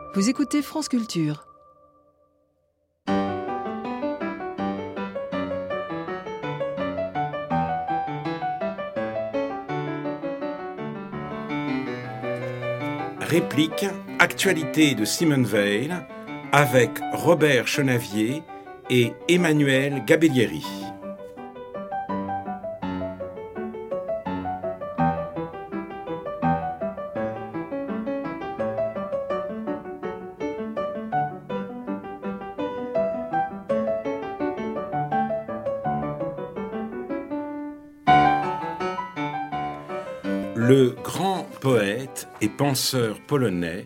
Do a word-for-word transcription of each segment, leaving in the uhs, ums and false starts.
Vous écoutez France Culture. Réplique, actualité de Simone Veil, avec Robert Chenavier et Emmanuel Gabellieri. Le grand poète et penseur polonais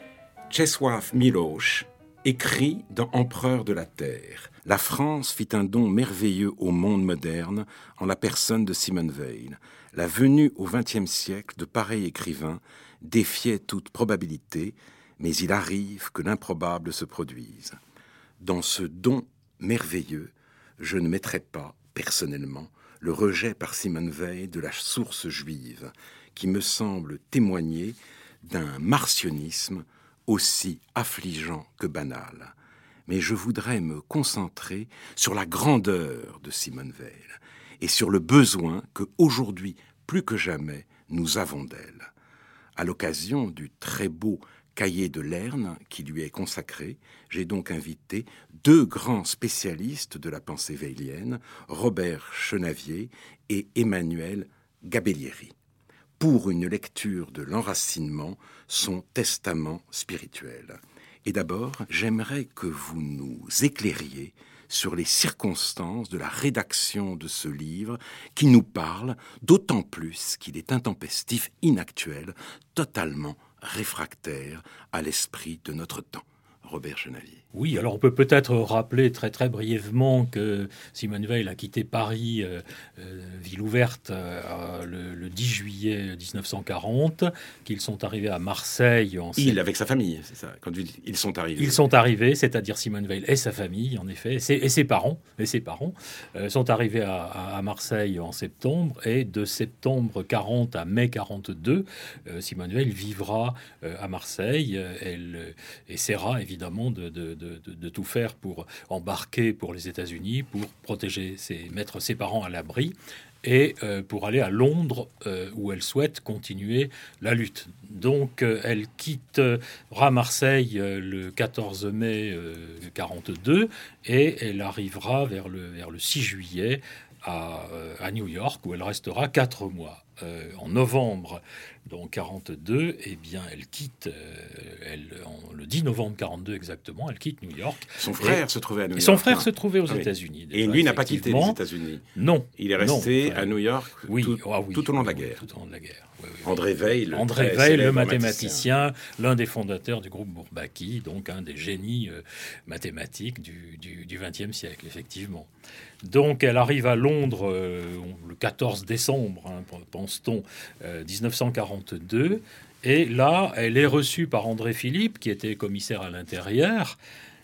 Czesław Miłosz écrit dans Empereur de la Terre: la France fit un don merveilleux au monde moderne en la personne de Simone Veil. La venue au vingtième siècle de pareils écrivains défiait toute probabilité, mais il arrive que l'improbable se produise. Dans ce don merveilleux, je ne mettrai pas, personnellement, le rejet par Simone Veil de la source juive, qui me semble témoigner d'un marcionisme aussi affligeant que banal. Mais je voudrais me concentrer sur la grandeur de Simone Veil et sur le besoin que, aujourd'hui, plus que jamais, nous avons d'elle. À l'occasion du très beau cahier de Lerne qui lui est consacré, j'ai donc invité deux grands spécialistes de la pensée veilienne, Robert Chenavier et Emmanuel Gabellieri, pour une lecture de l'enracinement, son testament spirituel. Et d'abord, j'aimerais que vous nous éclairiez sur les circonstances de la rédaction de ce livre qui nous parle, d'autant plus qu'il est intempestif, inactuel, totalement réfractaire à l'esprit de notre temps. Robert Chenavier. Oui, alors on peut peut-être rappeler très très brièvement que Simone Veil a quitté Paris, euh, euh, ville ouverte, euh, le, le dix juillet dix-neuf cent quarante, qu'ils sont arrivés à Marseille. En Il, avec sa famille, c'est ça, quand ils sont arrivés. Ils sont arrivés, c'est-à-dire Simone Veil et sa famille, en effet, et ses, et ses parents, et ses parents euh, sont arrivés à, à, à Marseille en septembre, et de septembre quarante à mai quarante-deux, euh, Simone Veil vivra euh, à Marseille. Elle euh, essaiera évidemment de, de, de, de, de tout faire pour embarquer pour les États-Unis, pour protéger, ses, mettre ses parents à l'abri, et euh, pour aller à Londres, euh, où elle souhaite continuer la lutte. Donc, euh, elle quittera Marseille euh, le quatorze mai euh, quarante-deux, et elle arrivera vers le, vers le six juillet à, euh, à New York, où elle restera quatre mois. Euh, en novembre donc quarante-deux, eh bien, elle quitte, euh, elle, en, le dix novembre quarante-deux exactement, elle quitte New York. Son frère et, se trouvait à New York. Et son frère hein. se trouvait aux ah, États-Unis. Oui. Et lui n'a pas quitté les États-Unis. Non. Il est resté non, à New York oui, tout, ah, oui, tout au long oui, de la guerre. Tout au long de la guerre. Oui, oui, André Veil, le, André Veil, le mathématicien, l'un des fondateurs du groupe Bourbaki, donc un des génies euh, mathématiques du, du, du vingtième siècle, effectivement. Donc, elle arrive à Londres euh, le quatorze décembre, hein, pense-t-on, euh, dix-neuf cent quarante-deux. Et là, elle est reçue par André Philippe, qui était commissaire à l'intérieur,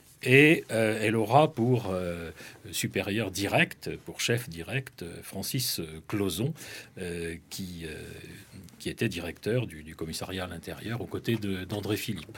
et euh, elle aura pour euh, supérieur direct, pour chef direct, Francis Clauzon, euh, qui, euh, qui était directeur du, du commissariat à l'intérieur aux côtés de, d'André Philippe.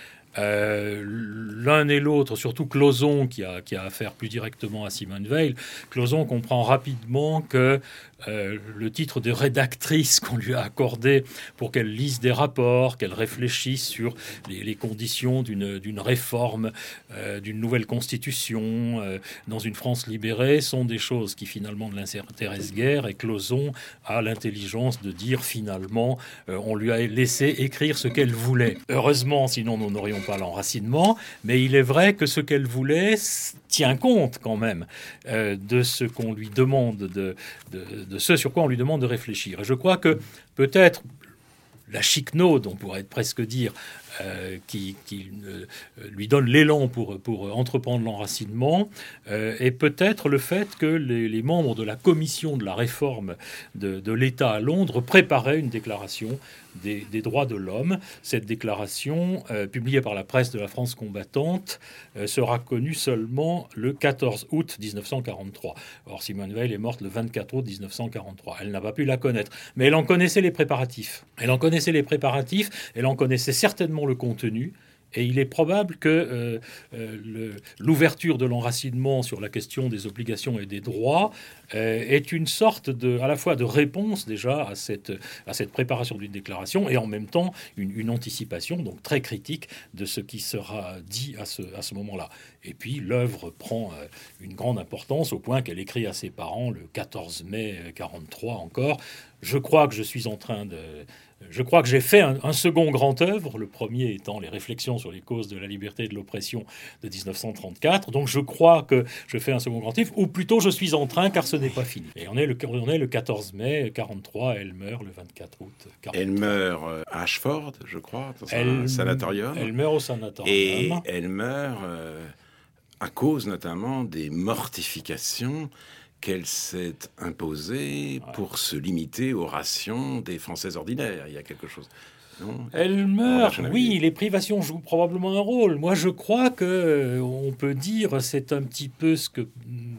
Euh, l'un et l'autre, surtout Clauzon, qui a, qui a affaire plus directement à Simone Veil, Clauzon comprend rapidement que euh, le titre de rédactrice qu'on lui a accordé pour qu'elle lise des rapports, qu'elle réfléchisse sur les, les conditions d'une, d'une réforme, euh, d'une nouvelle constitution euh, dans une France libérée, sont des choses qui finalement ne l'intéressent guère, et Clauzon a l'intelligence de dire finalement euh, on lui a laissé écrire ce qu'elle voulait. Heureusement, sinon nous n'aurions pas l'enracinement, mais il est vrai que ce qu'elle voulait tient compte quand même euh, de ce qu'on lui demande, de, de, de ce sur quoi on lui demande de réfléchir. Et je crois que peut-être la chiquenaude, on pourrait presque dire, euh, qui, qui euh, lui donne l'élan pour, pour entreprendre l'enracinement, euh, et peut-être le fait que les, les membres de la commission de la réforme de, de l'État à Londres préparaient une déclaration des, des droits de l'homme. Cette déclaration, euh, publiée par la presse de la France combattante, euh, sera connue seulement le quatorze août dix-neuf cent quarante-trois. Or, Simone Veil est morte le vingt-quatre août dix-neuf cent quarante-trois. Elle n'a pas pu la connaître, mais elle en connaissait les préparatifs. Elle en connaissait les préparatifs, elle en connaissait certainement le contenu, Et il est probable que euh, euh, le, l'ouverture de l'enracinement sur la question des obligations et des droits euh, est une sorte de, à la fois de réponse déjà à cette, à cette préparation d'une déclaration et en même temps une, une anticipation donc très critique de ce qui sera dit à ce, à ce moment-là. Et puis l'œuvre prend euh, une grande importance au point qu'elle écrit à ses parents le quatorze mai quarante-trois encore. Je crois que je suis en train de... Je crois que j'ai fait un, un second grand œuvre, le premier étant les réflexions sur les causes de la liberté et de l'oppression de dix-neuf cent trente-quatre. Donc je crois que je fais un second grand livre, ou plutôt je suis en train car ce n'est pas fini. Et on est le, on est le quatorze mai quarante-trois, elle meurt le vingt-quatre août quarante-trois. Elle meurt à Ashford, je crois, dans elle, un sanatorium. Elle meurt au sanatorium. Et elle meurt euh, à cause notamment des mortifications qu'elle s'est imposée pour se limiter aux rations des Français ordinaires. Il y a quelque chose... Non, elle meurt, oui, les privations jouent probablement un rôle. Moi, je crois que on peut dire, c'est un petit peu ce que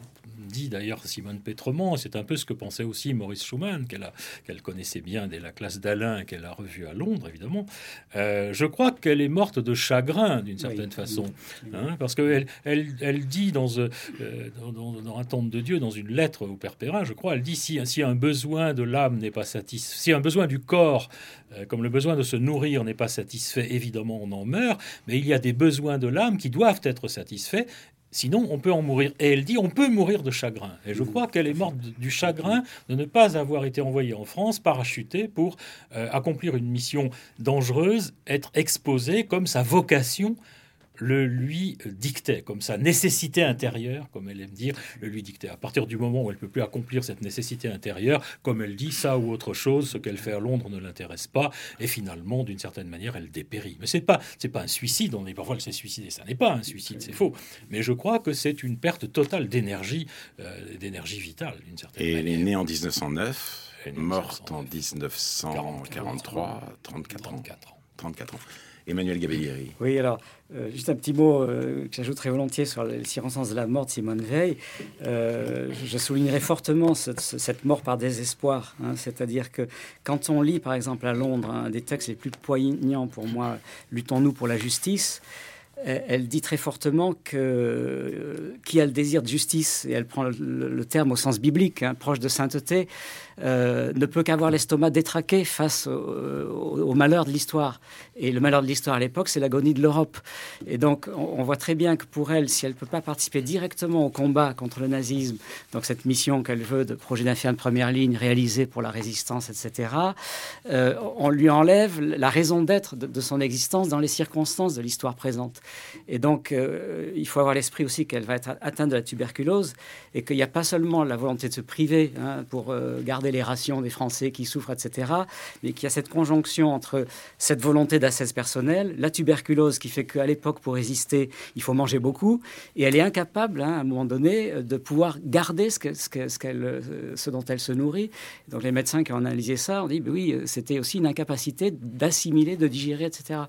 dit d'ailleurs Simone Pétremont, c'est un peu ce que pensait aussi Maurice Schumann, qu'elle, a, qu'elle connaissait bien dès la classe d'Alain, qu'elle a revu à Londres, évidemment. Euh, je crois qu'elle est morte de chagrin, d'une certaine oui, façon. Oui, oui. Hein, parce qu'elle elle, elle dit dans, euh, dans, dans, dans Un temple de Dieu, dans une lettre au Père Perrin, je crois, elle dit si, si un besoin de l'âme n'est pas satisfait, si un besoin du corps, euh, comme le besoin de se nourrir n'est pas satisfait, évidemment, on en meurt, mais il y a des besoins de l'âme qui doivent être satisfaits. Sinon, on peut en mourir. Et elle dit, on peut mourir de chagrin. Et je crois qu'elle est morte du chagrin de ne pas avoir été envoyée en France, parachutée, pour euh, accomplir une mission dangereuse, être exposée comme sa vocation le lui dictait, comme sa nécessité intérieure, comme elle aime dire, le lui dictait. À partir du moment où elle ne peut plus accomplir cette nécessité intérieure, comme elle dit, ça ou autre chose, ce qu'elle fait à Londres ne l'intéresse pas, et finalement, d'une certaine manière, elle dépérit. Mais ce n'est pas, c'est pas un suicide, on est parfois elle s'est suicidée, ça n'est pas un suicide, c'est faux. Mais je crois que c'est une perte totale d'énergie, euh, d'énergie vitale, d'une certaine et manière. Et elle est née en dix-neuf cent neuf, morte en dix-neuf cent quarante-trois, trente-quatre ans. trente-quatre ans. Emmanuel Gabellieri. Oui, alors, euh, juste un petit mot euh, que j'ajouterais volontiers sur les circonstances de la mort de Simone Veil. Euh, je soulignerais fortement ce, ce, cette mort par désespoir. Hein, c'est-à-dire que quand on lit, par exemple, à Londres, un des textes les plus poignants pour moi, « Luttons-nous pour la justice », elle dit très fortement que euh, qui a le désir de justice, et elle prend le, le terme au sens biblique, hein, proche de sainteté, euh, ne peut qu'avoir l'estomac détraqué face au, au, au malheur de l'histoire. Et le malheur de l'histoire à l'époque, c'est l'agonie de l'Europe. Et donc, on, on voit très bien que pour elle, si elle ne peut pas participer directement au combat contre le nazisme, donc cette mission qu'elle veut de projet d'infirme de première ligne réalisée pour la résistance, et cetera, euh, on lui enlève la raison d'être de, de son existence dans les circonstances de l'histoire présente. Et donc, euh, il faut avoir l'esprit aussi qu'elle va être atteinte de la tuberculose et qu'il n'y a pas seulement la volonté de se priver hein, pour euh, garder les rations des Français qui souffrent, et cetera, mais qu'il y a cette conjonction entre cette volonté d'ascèse personnelle, la tuberculose qui fait qu'à l'époque, pour résister, il faut manger beaucoup, et elle est incapable, hein, à un moment donné, de pouvoir garder ce, que, ce, que, ce, qu'elle, ce dont elle se nourrit. Donc, les médecins qui ont analysé ça ont dit, ben oui, c'était aussi une incapacité d'assimiler, de digérer, et cetera.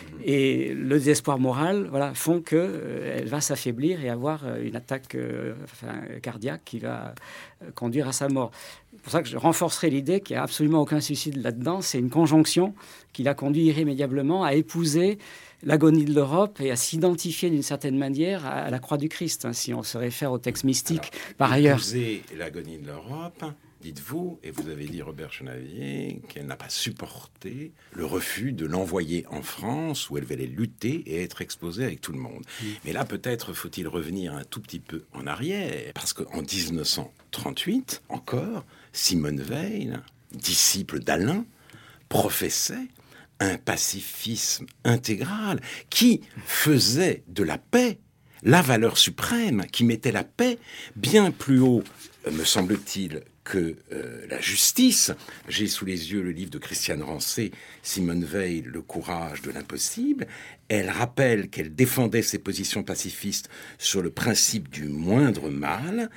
Et le désespoir moral, voilà, font qu'elle euh, va s'affaiblir et avoir euh, une attaque euh, enfin, cardiaque qui va euh, conduire à sa mort. C'est pour ça que je renforcerai l'idée qu'il n'y a absolument aucun suicide là-dedans. C'est une conjonction qui l'a conduit irrémédiablement à épouser l'agonie de l'Europe et à s'identifier d'une certaine manière à la croix du Christ, hein, si on se réfère au texte mystique. Alors, par ailleurs, épouser l'agonie de l'Europe, dites-vous, et vous avez dit, Robert Chenavier, qu'elle n'a pas supporté le refus de l'envoyer en France, où elle allait lutter et être exposée avec tout le monde. Mmh. Mais là, peut-être faut-il revenir un tout petit peu en arrière, parce qu'en dix-neuf cent trente-huit, encore, Simone Veil, disciple d'Alain, professait un pacifisme intégral qui faisait de la paix la valeur suprême, qui mettait la paix bien plus haut, me semble-t-il, que euh, la justice. J'ai sous les yeux le livre de Christiane Rancé, Simone Veil, Le courage de l'impossible. Elle rappelle qu'elle défendait ses positions pacifistes sur le principe du moindre mal,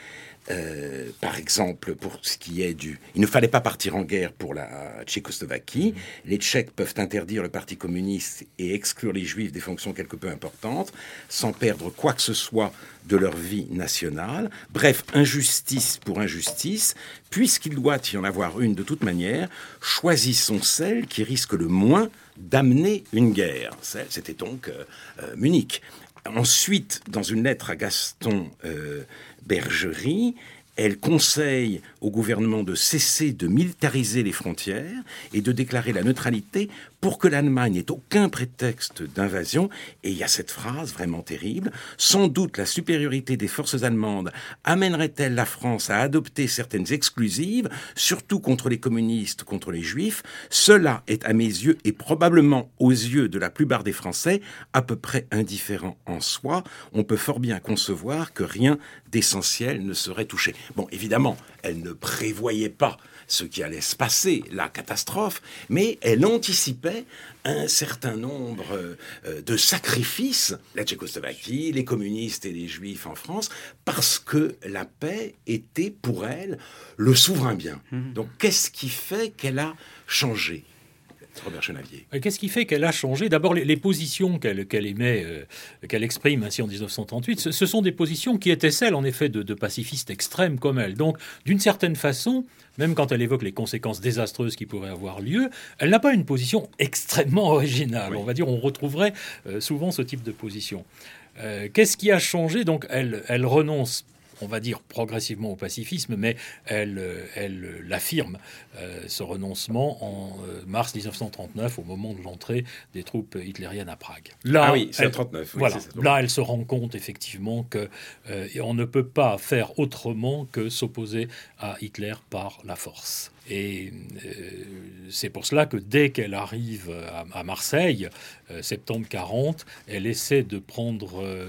Euh, par exemple, pour ce qui est du... Il ne fallait pas partir en guerre pour la Tchécoslovaquie. Mmh. Les Tchèques peuvent interdire le Parti communiste et exclure les Juifs des fonctions quelque peu importantes, sans perdre quoi que ce soit de leur vie nationale. Bref, injustice pour injustice. Puisqu'il doit y en avoir une de toute manière, choisissons celle qui risque le moins d'amener une guerre. C'était donc euh, euh, Munich. Ensuite, dans une lettre à Gaston euh, Bergerie, elle conseille au gouvernement de cesser de militariser les frontières et de déclarer la neutralité pour que l'Allemagne n'ait aucun prétexte d'invasion. Et il y a cette phrase vraiment terrible. Sans doute la supériorité des forces allemandes amènerait-elle la France à adopter certaines exclusives, surtout contre les communistes, contre les juifs. Cela est à mes yeux et probablement aux yeux de la plupart des Français à peu près indifférent en soi. On peut fort bien concevoir que rien d'essentiel ne serait touché. Bon, évidemment, elle ne prévoyait pas ce qui allait se passer, la catastrophe, mais elle anticipait un certain nombre euh, de sacrifices, la Tchécoslovaquie, les communistes et les juifs en France, parce que la paix était pour elle le souverain bien. Mmh. Donc qu'est-ce qui fait qu'elle a changé ? Robert Chenavier. Qu'est-ce qui fait qu'elle a changé ? D'abord, les, les positions qu'elle, qu'elle émet, euh, qu'elle exprime ainsi en dix-neuf cent trente-huit, ce, ce sont des positions qui étaient celles, en effet, de, de pacifistes extrêmes comme elle. Donc, d'une certaine façon, même quand elle évoque les conséquences désastreuses qui pourraient avoir lieu, elle n'a pas une position extrêmement originale. Oui. On va dire, on retrouverait euh, souvent ce type de position. Euh, qu'est-ce qui a changé ? Donc, elle, elle renonce, on va dire progressivement au pacifisme, mais elle, elle l'affirme, euh, ce renoncement, en euh, mars dix-neuf cent trente-neuf, au moment de l'entrée des troupes hitlériennes à Prague. Là, ah oui, c'est en trente-neuf. Oui, voilà, c'est ça, là, elle se rend compte effectivement qu'on euh, ne peut pas faire autrement que s'opposer à Hitler par la force. Et euh, c'est pour cela que dès qu'elle arrive à, à Marseille, euh, septembre quarante, elle essaie de prendre, euh,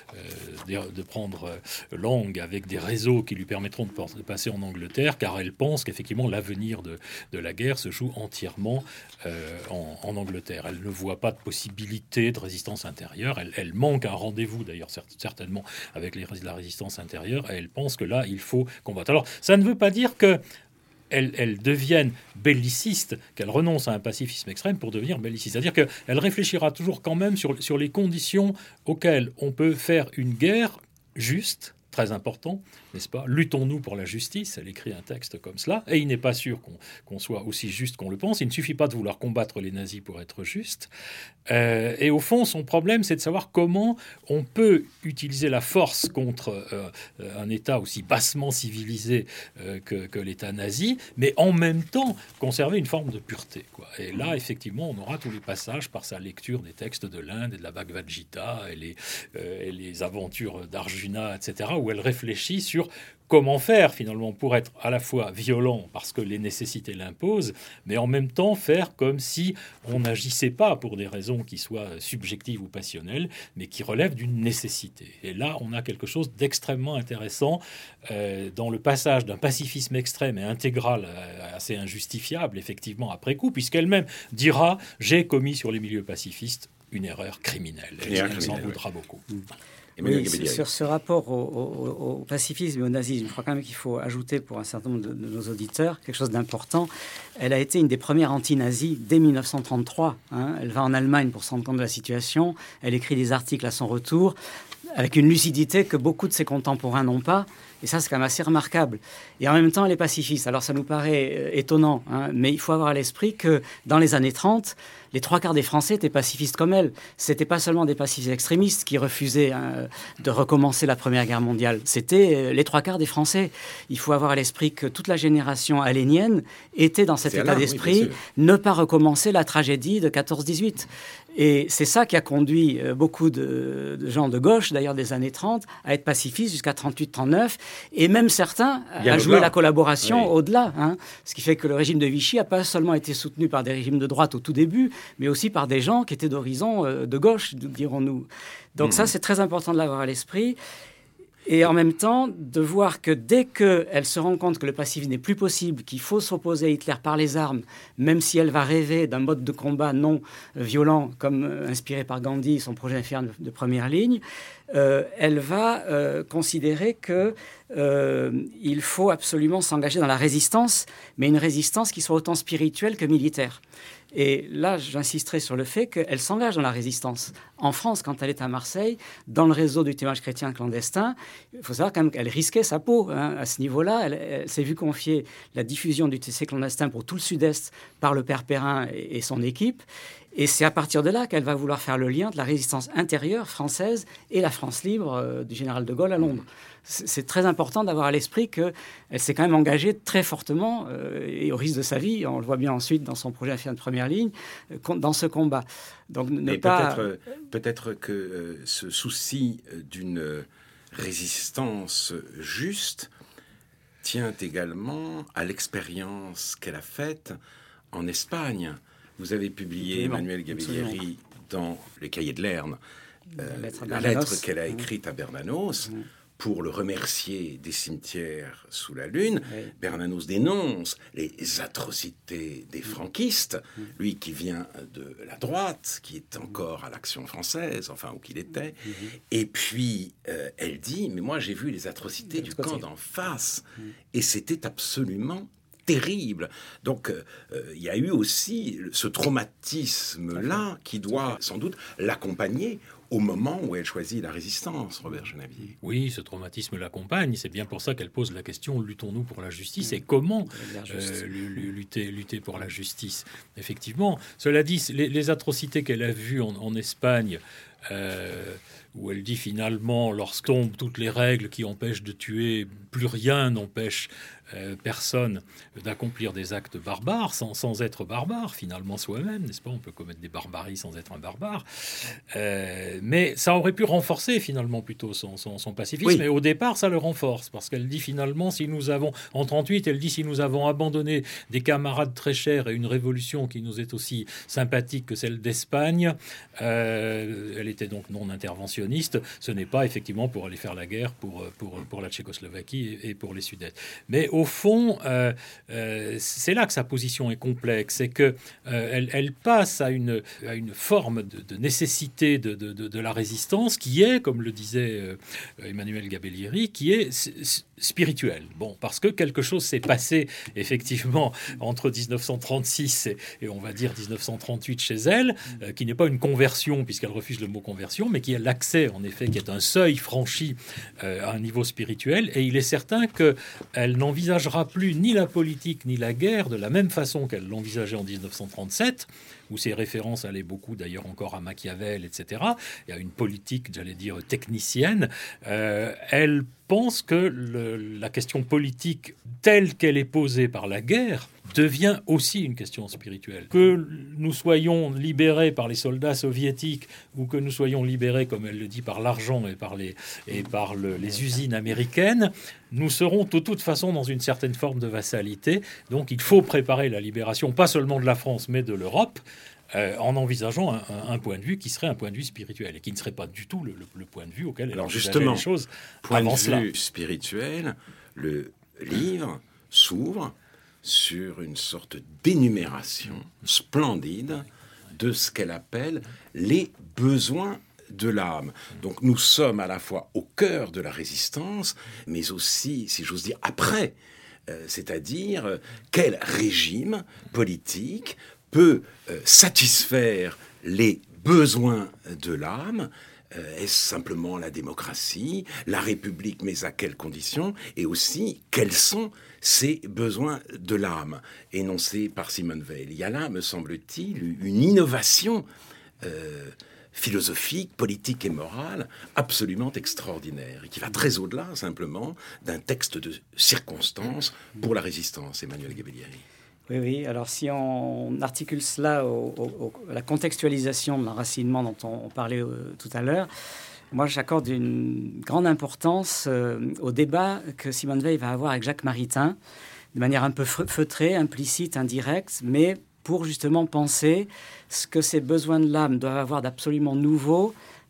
de, de prendre langue avec des réseaux qui lui permettront de, de passer en Angleterre, car elle pense qu'effectivement l'avenir de, de la guerre se joue entièrement euh, en, en Angleterre. Elle ne voit pas de possibilité de résistance intérieure. Elle, elle manque un rendez-vous d'ailleurs certainement avec les, la résistance intérieure, et elle pense que là il faut combattre. Alors ça ne veut pas dire que Elle, elle devienne belliciste, qu'elle renonce à un pacifisme extrême pour devenir belliciste. C'est-à-dire qu'elle réfléchira toujours quand même sur, sur les conditions auxquelles on peut faire une guerre juste, très important, n'est-ce pas ? Luttons-nous pour la justice. Elle écrit un texte comme cela, et il n'est pas sûr qu'on, qu'on soit aussi juste qu'on le pense. Il ne suffit pas de vouloir combattre les nazis pour être juste. Euh, et au fond, son problème, c'est de savoir comment on peut utiliser la force contre euh, un État aussi bassement civilisé euh, que, que l'État nazi, mais en même temps conserver une forme de pureté, quoi. Et là, effectivement, on aura tous les passages par sa lecture des textes de l'Inde et de la Bhagavad Gita et les, euh, et les aventures d'Arjuna, et cetera, où elle réfléchit sur comment faire finalement pour être à la fois violent parce que les nécessités l'imposent, mais en même temps faire comme si on n'agissait pas pour des raisons qui soient subjectives ou passionnelles, mais qui relèvent d'une nécessité. Et là, on a quelque chose d'extrêmement intéressant euh, dans le passage d'un pacifisme extrême et intégral euh, assez injustifiable, effectivement, après coup, puisqu'elle-même dira « j'ai commis sur les milieux pacifistes une erreur criminelle ». Elle, elle s'en voudra beaucoup. Mmh. Oui, sur ce rapport au, au, au pacifisme et au nazisme, je crois quand même qu'il faut ajouter pour un certain nombre de, de nos auditeurs quelque chose d'important. Elle a été une des premières anti-nazies dès dix-neuf cent trente-trois. Hein. Elle va en Allemagne pour se rendre compte de la situation. Elle écrit des articles à son retour avec une lucidité que beaucoup de ses contemporains n'ont pas. Et ça, c'est quand même assez remarquable. Et en même temps, elle est pacifiste. Alors, ça nous paraît euh, étonnant, hein, mais il faut avoir à l'esprit que dans les années trente, les trois quarts des Français étaient pacifistes comme elle. C'était pas seulement des pacifistes extrémistes qui refusaient hein, de recommencer la Première Guerre mondiale. C'était euh, les trois quarts des Français. Il faut avoir à l'esprit que toute la génération alénienne était dans cet c'est état là, d'esprit, oui, ne pas recommencer la tragédie de quatorze dix-huit. Et c'est ça qui a conduit euh, beaucoup de, de gens de gauche, d'ailleurs des années trente, à être pacifistes jusqu'à trente-huit trente-neuf. Et même certains à jouer la collaboration oui. au-delà. Hein. Ce qui fait que le régime de Vichy n'a pas seulement été soutenu par des régimes de droite au tout début, mais aussi par des gens qui étaient d'horizon euh, de gauche, dirons-nous. Donc mmh. ça, c'est très important de l'avoir à l'esprit. Et en même temps, de voir que dès qu'elle se rend compte que le pacifisme n'est plus possible, qu'il faut s'opposer à Hitler par les armes, même si elle va rêver d'un mode de combat non violent, comme inspiré par Gandhi, son projet infernal de première ligne, euh, elle va euh, considérer que euh, il faut absolument s'engager dans la résistance, mais une résistance qui soit autant spirituelle que militaire. Et là, j'insisterai sur le fait qu'elle s'engage dans la résistance. En France, quand elle est à Marseille, dans le réseau du témoignage chrétien clandestin, il faut savoir quand même qu'elle risquait sa peau. Hein. À ce niveau-là, elle, elle s'est vue confier la diffusion du T C clandestin pour tout le Sud-Est par le père Perrin et, et son équipe. Et c'est à partir de là qu'elle va vouloir faire le lien de la résistance intérieure française et la France libre euh, du général de Gaulle à Londres. C'est très important d'avoir à l'esprit qu'elle s'est quand même engagée très fortement, euh, et au risque de sa vie, on le voit bien ensuite dans son projet infernal de première ligne, euh, dans ce combat. Donc, ne pas... peut-être, peut-être que euh, ce souci d'une résistance juste tient également à l'expérience qu'elle a faite en Espagne. Vous avez publié, Emmanuel Gabellieri, dans les Cahiers de Lerne, euh, la lettre, la lettre qu'elle a écrite à Bernanos, mmh. pour le remercier des cimetières sous la Lune. Oui. Bernanos dénonce les atrocités des franquistes, mmh. lui qui vient de la droite, qui est encore à l'Action française, enfin, où qu'il était. Mmh. Et puis, euh, elle dit, mais moi, j'ai vu les atrocités du camp d'en face, mmh. et c'était absolument terrible. Donc, euh, il y a eu aussi ce traumatisme-là qui doit sans doute l'accompagner au moment où elle choisit la résistance, Robert Genavier. Oui, ce traumatisme l'accompagne. C'est bien pour ça qu'elle pose la question « Luttons-nous pour la justice ?» et comment euh, lutter, lutter pour la justice. Effectivement, cela dit, les, les atrocités qu'elle a vues en, en Espagne, euh, où elle dit finalement, lorsqu'on toutes les règles qui empêchent de tuer, plus rien n'empêche euh, personne d'accomplir des actes barbares, sans, sans être barbare finalement soi-même, n'est-ce pas? On peut commettre des barbaries sans être un barbare. Euh, mais ça aurait pu renforcer finalement plutôt son, son, son pacifisme. Oui. Et au départ, ça le renforce, parce qu'elle dit finalement, si nous avons, en trente-huit, elle dit, si nous avons abandonné des camarades très chers et une révolution qui nous est aussi sympathique que celle d'Espagne, euh, elle était donc non interventionniste, ce n'est pas effectivement pour aller faire la guerre pour, pour, pour la Tchécoslovaquie et, et pour les Sudètes. Mais au fond, euh, euh, c'est là que sa position est complexe, c'est qu'elle euh, elle passe à une, à une forme de, de nécessité de, de, de, de la résistance qui est, comme le disait euh, Emmanuel Gabellieri, qui est s- spirituelle. Bon, parce que quelque chose s'est passé effectivement entre dix-neuf cent trente-six et, et on va dire dix-neuf cent trente-huit chez elle, euh, qui n'est pas une conversion puisqu'elle refuse le mot conversion, mais qui est l'accès en effet, qui est un seuil franchi euh, à un niveau spirituel. Et il est certain qu'elle n'envisagera plus ni la politique ni la guerre de la même façon qu'elle l'envisageait en dix-neuf cent trente-sept, où ses références allaient beaucoup d'ailleurs encore à Machiavel, et cetera, et à une politique, j'allais dire, technicienne. Euh, elle pense que le, la question politique telle qu'elle est posée par la guerre devient aussi une question spirituelle. Que nous soyons libérés par les soldats soviétiques ou que nous soyons libérés, comme elle le dit, par l'argent et par les, et par le, les usines américaines, nous serons de toute façon dans une certaine forme de vassalité. Donc il faut préparer la libération, pas seulement de la France, mais de l'Europe, Euh, en envisageant un, un, un point de vue qui serait un point de vue spirituel et qui ne serait pas du tout le, le, le point de vue auquel elle envisageait les choses avant cela. Point de vue spirituel, le livre s'ouvre sur une sorte d'énumération splendide de ce qu'elle appelle les besoins de l'âme. Donc nous sommes à la fois au cœur de la résistance, mais aussi, si j'ose dire, après. Euh, c'est-à-dire, euh, quel régime politique peut euh, satisfaire les besoins de l'âme? euh, Est-ce simplement la démocratie, la République, mais à quelles conditions? Et aussi, quels sont ces besoins de l'âme énoncés par Simone Veil? Il y a là, me semble-t-il, une innovation euh, philosophique, politique et morale absolument extraordinaire et qui va très au-delà simplement d'un texte de circonstance pour la résistance, Emmanuel Gabellieri. Oui, oui. Alors, si on articule cela au, au, à la contextualisation de l'enracinement dont on, on parlait euh, tout à l'heure, moi, j'accorde une grande importance euh, au débat que Simone Veil va avoir avec Jacques Maritain, de manière un peu feutrée, implicite, indirecte, mais pour justement penser ce que ces besoins de l'âme doivent avoir d'absolument nouveau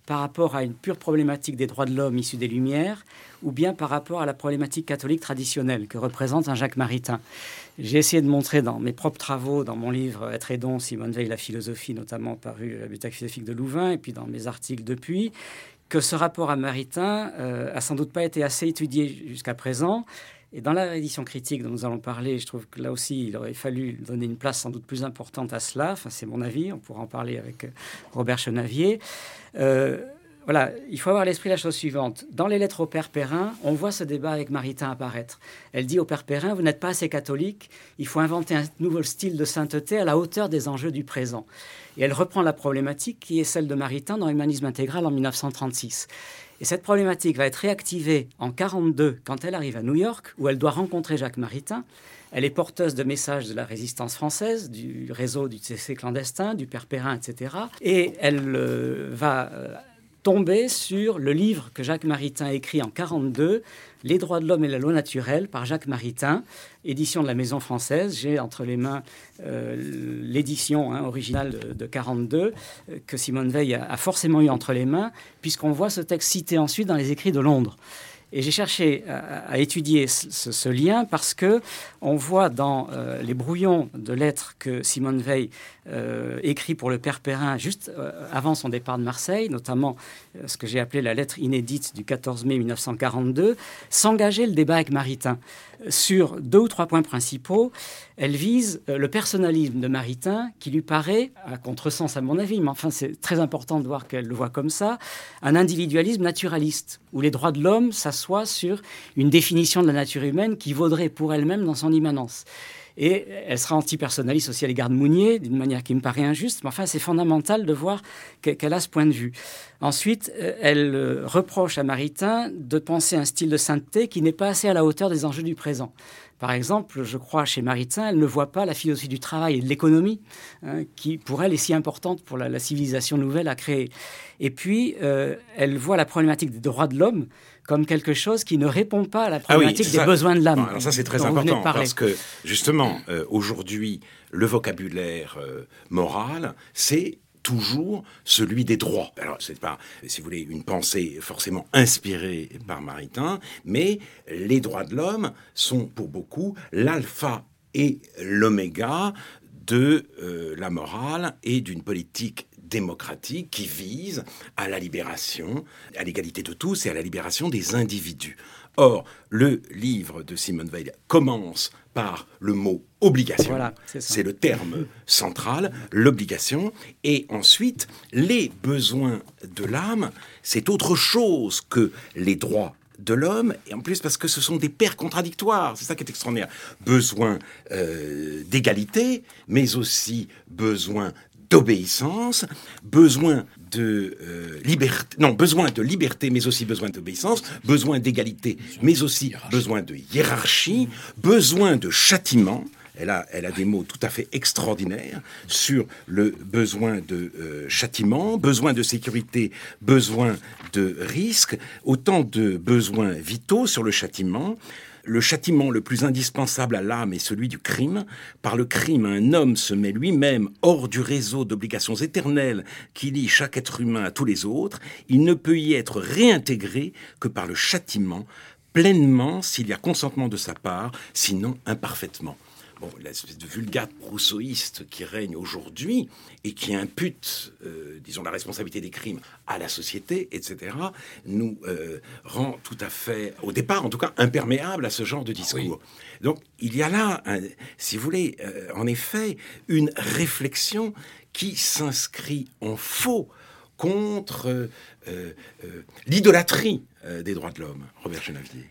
par rapport à une pure problématique des droits de l'homme issue des Lumières, ou bien par rapport à la problématique catholique traditionnelle que représente un Jacques Maritain. J'ai essayé de montrer dans mes propres travaux, dans mon livre « Être et don, Simone Veil, la philosophie », notamment paru à la Bibliothèque philosophique de Louvain, et puis dans mes articles depuis, que ce rapport à Maritain euh, a sans doute pas été assez étudié jusqu'à présent. Et dans la édition critique dont nous allons parler, je trouve que là aussi, il aurait fallu donner une place sans doute plus importante à cela. Enfin, c'est mon avis, on pourra en parler avec Robert Chenavier. Euh, Voilà, il faut avoir à l'esprit la chose suivante. Dans les lettres au Père Perrin, on voit ce débat avec Maritain apparaître. Elle dit au Père Perrin, vous n'êtes pas assez catholique, il faut inventer un nouveau style de sainteté à la hauteur des enjeux du présent. Et elle reprend la problématique qui est celle de Maritain dans Humanisme intégral en mille neuf cent trente-six. Et cette problématique va être réactivée en mille neuf cent quarante-deux quand elle arrive à New York, où elle doit rencontrer Jacques Maritain. Elle est porteuse de messages de la résistance française, du réseau du C C clandestin, du Père Perrin, et cetera. Et elle euh, va... Euh, tomber sur le livre que Jacques Maritain écrit en mille neuf cent quarante-deux, Les droits de l'homme et la loi naturelle, par Jacques Maritain, édition de la Maison française. J'ai entre les mains euh, l'édition hein, originale de, de mille neuf cent quarante-deux, euh, que Simone Veil a, a forcément eu entre les mains, puisqu'on voit ce texte cité ensuite dans les écrits de Londres. Et j'ai cherché à, à étudier ce, ce lien parce que on voit dans euh, les brouillons de lettres que Simone Veil euh, écrit pour le Père Perrin juste euh, avant son départ de Marseille, notamment euh, ce que j'ai appelé la lettre inédite du quatorze mai mille neuf cent quarante-deux, s'engager le débat avec Maritain sur deux ou trois points principaux. Elle vise euh, le personnalisme de Maritain qui lui paraît, à contresens à mon avis, mais enfin c'est très important de voir qu'elle le voit comme ça, un individualisme naturaliste où les droits de l'homme s'assoient sur une définition de la nature humaine qui vaudrait pour elle-même dans son immanence. Et elle sera antipersonnaliste aussi à l'égard de Mounier, d'une manière qui me paraît injuste, mais enfin c'est fondamental de voir qu'elle a ce point de vue. Ensuite, elle reproche à Maritain de penser un style de sainteté qui n'est pas assez à la hauteur des enjeux du présent. Par exemple, je crois, chez Maritain, elle ne voit pas la philosophie du travail et de l'économie, hein, qui, pour elle, est si importante pour la, la civilisation nouvelle à créer. Et puis, euh, elle voit la problématique des droits de l'homme comme quelque chose qui ne répond pas à la problématique ah oui, des ça, besoins de l'âme. Alors ça, c'est très important, parce que, justement, euh, aujourd'hui, le vocabulaire euh, moral, c'est toujours celui des droits. Alors, c'est pas, si vous voulez, une pensée forcément inspirée par Maritain, mais les droits de l'homme sont, pour beaucoup, l'alpha et l'oméga de euh, la morale et d'une politique démocratique qui vise à la libération, à l'égalité de tous et à la libération des individus. Or, le livre de Simone Veil commence par le mot obligation. Voilà, c'est, c'est le terme central, l'obligation. Et ensuite, les besoins de l'âme, c'est autre chose que les droits de l'homme, et en plus parce que ce sont des paires contradictoires, c'est ça qui est extraordinaire. Besoin euh, d'égalité, mais aussi besoin d'obéissance, besoin de euh, liberté, non, besoin de liberté, mais aussi besoin d'obéissance, besoin d'égalité, mais aussi besoin de hiérarchie, besoin de châtiment. Elle a, elle a des mots tout à fait extraordinaires sur le besoin de euh, châtiment, besoin de sécurité, besoin de risque, autant de besoins vitaux sur le châtiment. Le châtiment le plus indispensable à l'âme est celui du crime. Par le crime, un homme se met lui-même hors du réseau d'obligations éternelles qui lie chaque être humain à tous les autres. Il ne peut y être réintégré que par le châtiment, pleinement s'il y a consentement de sa part, sinon imparfaitement. Bon, l'espèce de vulgate rousseauiste qui règne aujourd'hui et qui impute, euh, disons, la responsabilité des crimes à la société, et cetera, nous euh, rend tout à fait, au départ en tout cas, imperméable à ce genre de discours. Oui. Donc, il y a là, un, si vous voulez, euh, en effet, une réflexion qui s'inscrit en faux contre euh, euh, l'idolâtrie euh, des droits de l'homme. Robert Chenavier.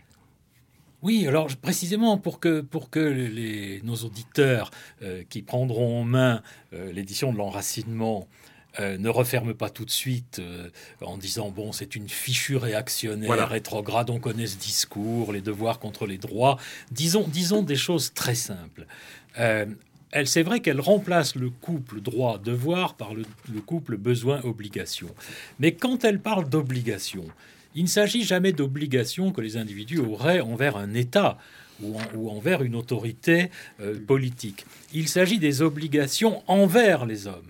Oui, alors précisément pour que, pour que les, nos auditeurs euh, qui prendront en main euh, l'édition de l'Enracinement euh, ne referment pas tout de suite euh, en disant « bon, c'est une fichue réactionnaire, voilà. rétrograde, on connaît ce discours, les devoirs contre les droits », disons, disons des choses très simples. Euh, Elle, c'est vrai qu'elle remplace le couple droit-devoir par le, le couple besoin-obligation. Mais quand elle parle d'obligation, il ne s'agit jamais d'obligation que les individus auraient envers un État ou, en, ou envers une autorité euh, politique. Il s'agit des obligations envers les hommes.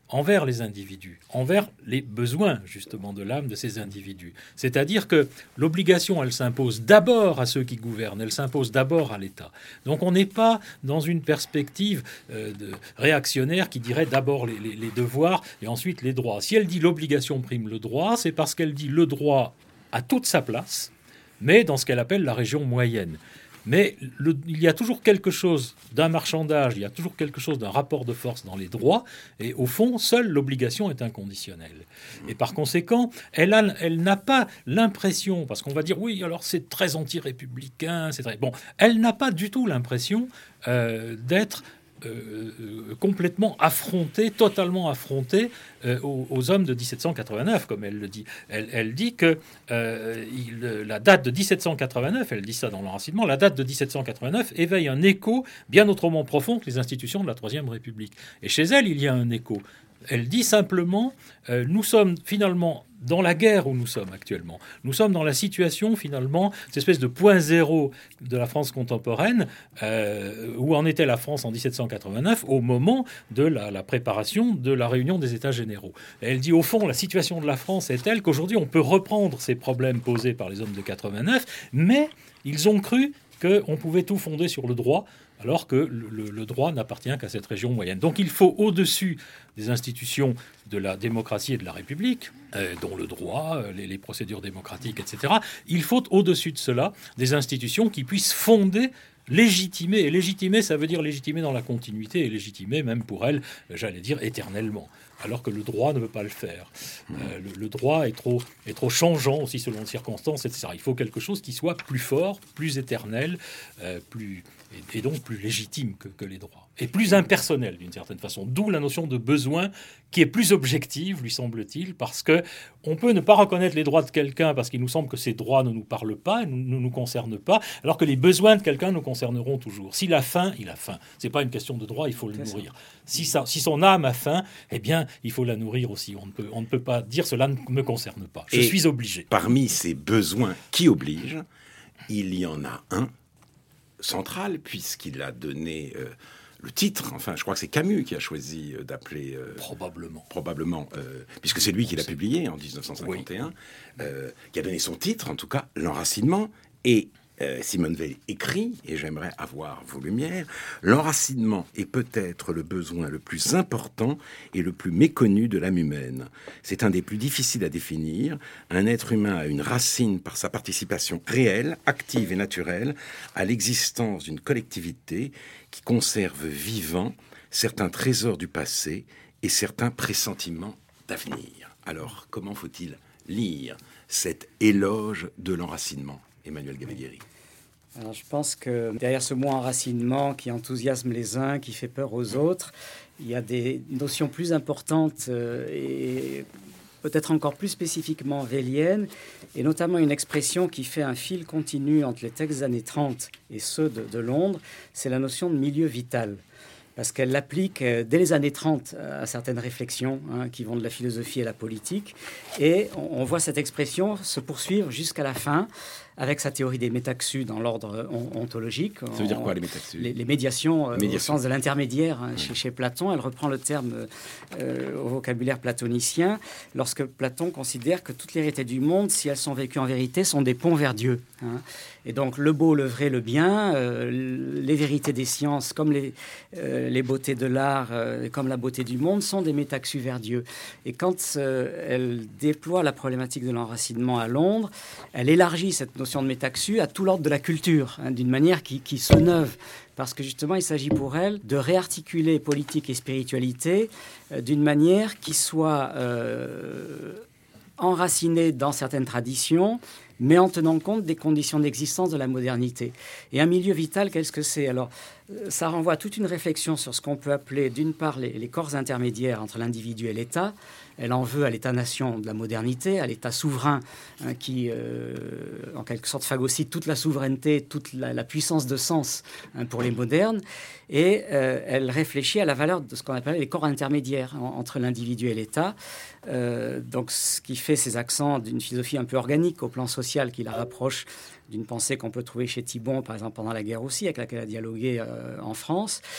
envers les individus, envers les besoins justement de l'âme de ces individus. C'est-à-dire que l'obligation, elle s'impose d'abord à ceux qui gouvernent, elle s'impose d'abord à l'État. Donc on n'est pas dans une perspective euh, de réactionnaire qui dirait d'abord les, les, les devoirs et ensuite les droits. Si elle dit l'obligation prime le droit, c'est parce qu'elle dit le droit a toute sa place, mais dans ce qu'elle appelle la région moyenne. Mais le, il y a toujours quelque chose d'un marchandage, il y a toujours quelque chose d'un rapport de force dans les droits, et au fond, seule l'obligation est inconditionnelle. Et par conséquent, elle, a, elle n'a pas l'impression, parce qu'on va dire, oui, alors c'est très anti-républicain, c'est très... Bon, elle n'a pas du tout l'impression euh, d'être Euh, euh, complètement affrontée, totalement affrontée euh, aux, aux hommes de dix-sept cent quatre-vingt-neuf, comme elle le dit. Elle, elle dit que euh, il, la date de dix-sept cent quatre-vingt-neuf, elle dit ça dans l'enracinement, la date de dix-sept cent quatre-vingt-neuf éveille un écho bien autrement profond que les institutions de la Troisième République. Et chez elle, il y a un écho. Elle dit simplement, euh, nous sommes finalement dans la guerre où nous sommes actuellement. Nous sommes dans la situation, finalement, cette espèce de point zéro de la France contemporaine, euh, où en était la France en dix-sept cent quatre-vingt-neuf, au moment de la, la préparation de la réunion des États généraux. Et elle dit, au fond, la situation de la France est telle qu'aujourd'hui, on peut reprendre ces problèmes posés par les hommes de quatre-vingt-neuf, mais ils ont cru qu'on pouvait tout fonder sur le droit, alors que le, le, le droit n'appartient qu'à cette région moyenne. Donc il faut, au-dessus des institutions de la démocratie et de la République, euh, dont le droit, les, les procédures démocratiques, et cetera, il faut, au-dessus de cela, des institutions qui puissent fonder, légitimer. Et légitimer, ça veut dire légitimer dans la continuité, et légitimer, même pour elle, j'allais dire, éternellement. Alors que le droit ne veut pas le faire. Euh, le, le droit est trop, est trop changeant aussi selon les circonstances, et cetera. Il faut quelque chose qui soit plus fort, plus éternel, euh, plus, et, et donc plus légitime que, que les droits. Et plus impersonnel d'une certaine façon. D'où la notion de besoin qui est plus objective, lui semble-t-il, parce que on peut ne pas reconnaître les droits de quelqu'un parce qu'il nous semble que ces droits ne nous parlent pas, ne nous, nous concernent pas, alors que les besoins de quelqu'un nous concerneront toujours. S'il a faim, il a faim. C'est pas une question de droit, il faut le C'est nourrir. Si, ça, si son âme a faim, eh bien, il faut la nourrir aussi. On ne peut, on ne peut pas dire cela ne me concerne pas. Je Et suis obligé. Parmi ces besoins qui obligent, il y en a un central, puisqu'il a donné euh, le titre. Enfin, je crois que c'est Camus qui a choisi euh, d'appeler... Euh, probablement. Probablement, euh, puisque c'est lui qui l'a publié en dix-neuf cent cinquante et un, oui. euh, qui a donné son titre, en tout cas, L'Enracinement. Et euh, Simone Veil écrit, et j'aimerais avoir vos lumières, l'enracinement est peut-être le besoin le plus important et le plus méconnu de l'âme humaine. C'est un des plus difficiles à définir. Un être humain a une racine par sa participation réelle, active et naturelle à l'existence d'une collectivité qui conserve vivants certains trésors du passé et certains pressentiments d'avenir. Alors, comment faut-il lire cet éloge de l'enracinement, Emmanuel Gavaglieri? Alors, je pense que derrière ce mot enracinement qui enthousiasme les uns, qui fait peur aux autres, il y a des notions plus importantes euh, et peut-être encore plus spécifiquement véliennes, et notamment une expression qui fait un fil continu entre les textes des années trente et ceux de, de Londres, c'est la notion de milieu vital. Parce qu'elle l'applique dès les années trente à certaines réflexions hein, qui vont de la philosophie à la politique. Et on, on voit cette expression se poursuivre jusqu'à la fin avec sa théorie des métaxus dans l'ordre ontologique. Ça veut dire quoi, les métaxus? Les, les médiations, euh, médiations, au sens de l'intermédiaire hein, oui. chez, chez Platon. Elle reprend le terme euh, au vocabulaire platonicien, lorsque Platon considère que toutes les vérités du monde, si elles sont vécues en vérité, sont des ponts vers Dieu. Hein. Et donc le beau, le vrai, le bien, euh, les vérités des sciences, comme les, euh, les beautés de l'art, euh, comme la beauté du monde, sont des métaxus vers Dieu. Et quand euh, elle déploie la problématique de l'enracinement à Londres, elle élargit cette notion de métaxus à tout l'ordre de la culture, hein, d'une manière qui, qui se neuve. Parce que justement, il s'agit pour elle de réarticuler politique et spiritualité euh, d'une manière qui soit euh, enracinée dans certaines traditions, mais en tenant compte des conditions d'existence de la modernité. Et un milieu vital, qu'est-ce que c'est? Alors, ça renvoie à toute une réflexion sur ce qu'on peut appeler, d'une part, les, les corps intermédiaires entre l'individu et l'État. Elle en veut à l'État-nation de la modernité, à l'État souverain hein, qui, euh, en quelque sorte, phagocyte toute la souveraineté, toute la, la puissance de sens hein, pour les modernes. Et euh, elle réfléchit à la valeur de ce qu'on appelle les corps intermédiaires hein, entre l'individu et l'État. Euh, donc, ce qui fait ses accents d'une philosophie un peu organique au plan social qui la rapproche d'une pensée qu'on peut trouver chez Thibon, par exemple, pendant la guerre aussi, avec laquelle elle a dialogué euh, en France.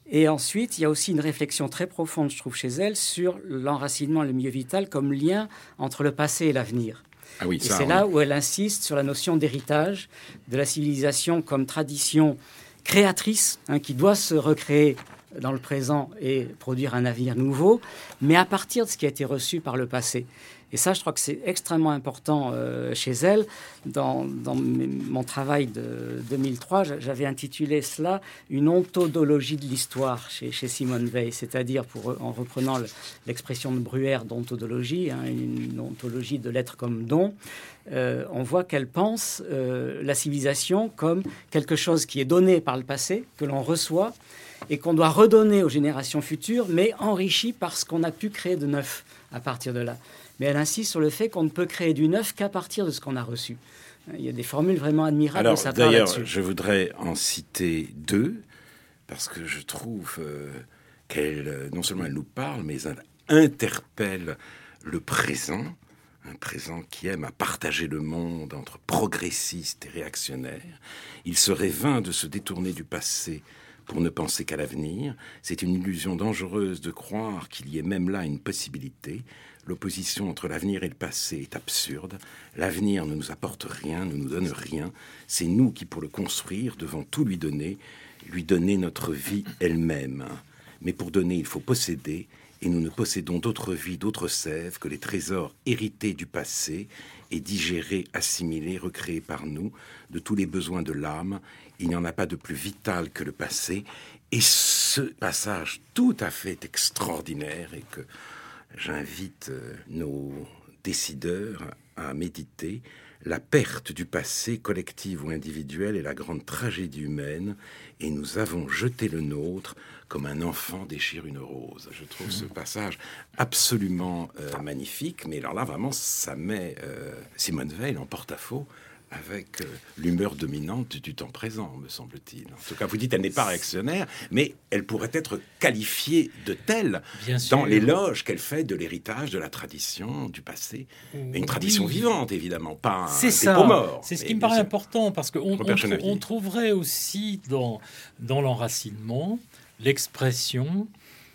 Et ensuite, il y a aussi une réflexion très profonde, je trouve, chez elle, sur l'enracinement et le milieu vital comme lien entre le passé et l'avenir. Ah oui, et ça, c'est on... là où elle insiste sur la notion d'héritage, de la civilisation comme tradition créatrice, hein, qui doit se recréer dans le présent et produire un avenir nouveau, mais à partir de ce qui a été reçu par le passé. Et ça, je crois que c'est extrêmement important euh, chez elle. Dans, dans mes, mon travail de deux mille trois, j'avais intitulé cela « Une ontodologie de l'histoire » chez, chez Simone Weil, c'est-à-dire, pour, en reprenant le, l'expression de Bruyère d'ontodologie, hein, une ontologie de l'être comme don, euh, on voit qu'elle pense euh, la civilisation comme quelque chose qui est donné par le passé, que l'on reçoit, et qu'on doit redonner aux générations futures, mais enrichi par ce qu'on a pu créer de neuf à partir de là. Mais elle insiste sur le fait qu'on ne peut créer du neuf qu'à partir de ce qu'on a reçu. Il y a des formules vraiment admirables. Alors, de sa part d'ailleurs, là-dessus. Je voudrais en citer deux, parce que je trouve euh, qu'elle, euh, non seulement elle nous parle, mais elle interpelle le présent, un présent qui aime à partager le monde entre progressistes et réactionnaires. Il serait vain de se détourner du passé pour ne penser qu'à l'avenir. C'est une illusion dangereuse de croire qu'il y ait même là une possibilité. L'opposition entre l'avenir et le passé est absurde. L'avenir ne nous apporte rien, ne nous donne rien. C'est nous qui, pour le construire, devons tout lui donner, lui donner notre vie elle-même. Mais pour donner, il faut posséder, et nous ne possédons d'autre vie, d'autre sève que les trésors hérités du passé et digérés, assimilés, recréés par nous, de tous les besoins de l'âme. Il n'y en a pas de plus vital que le passé. Et ce passage tout à fait extraordinaire et que j'invite nos décideurs à méditer, la perte du passé, collective ou individuelle, est la grande tragédie humaine, et nous avons jeté le nôtre comme un enfant déchire une rose. Je trouve ce passage absolument euh, magnifique, mais alors là, vraiment, ça met euh, Simone Weil en porte-à-faux avec euh, l'humeur dominante du temps présent, me semble-t-il. En tout cas, vous dites qu'elle n'est pas réactionnaire, mais elle pourrait être qualifiée de telle dans l'éloge qu'elle fait de l'héritage, de la tradition, du passé. Mais une tradition oui. vivante, évidemment, pas un c'est dépôt mort. C'est ce qui me paraît sûr. important, parce qu'on on, on, on trouverait aussi dans, dans l'enracinement l'expression,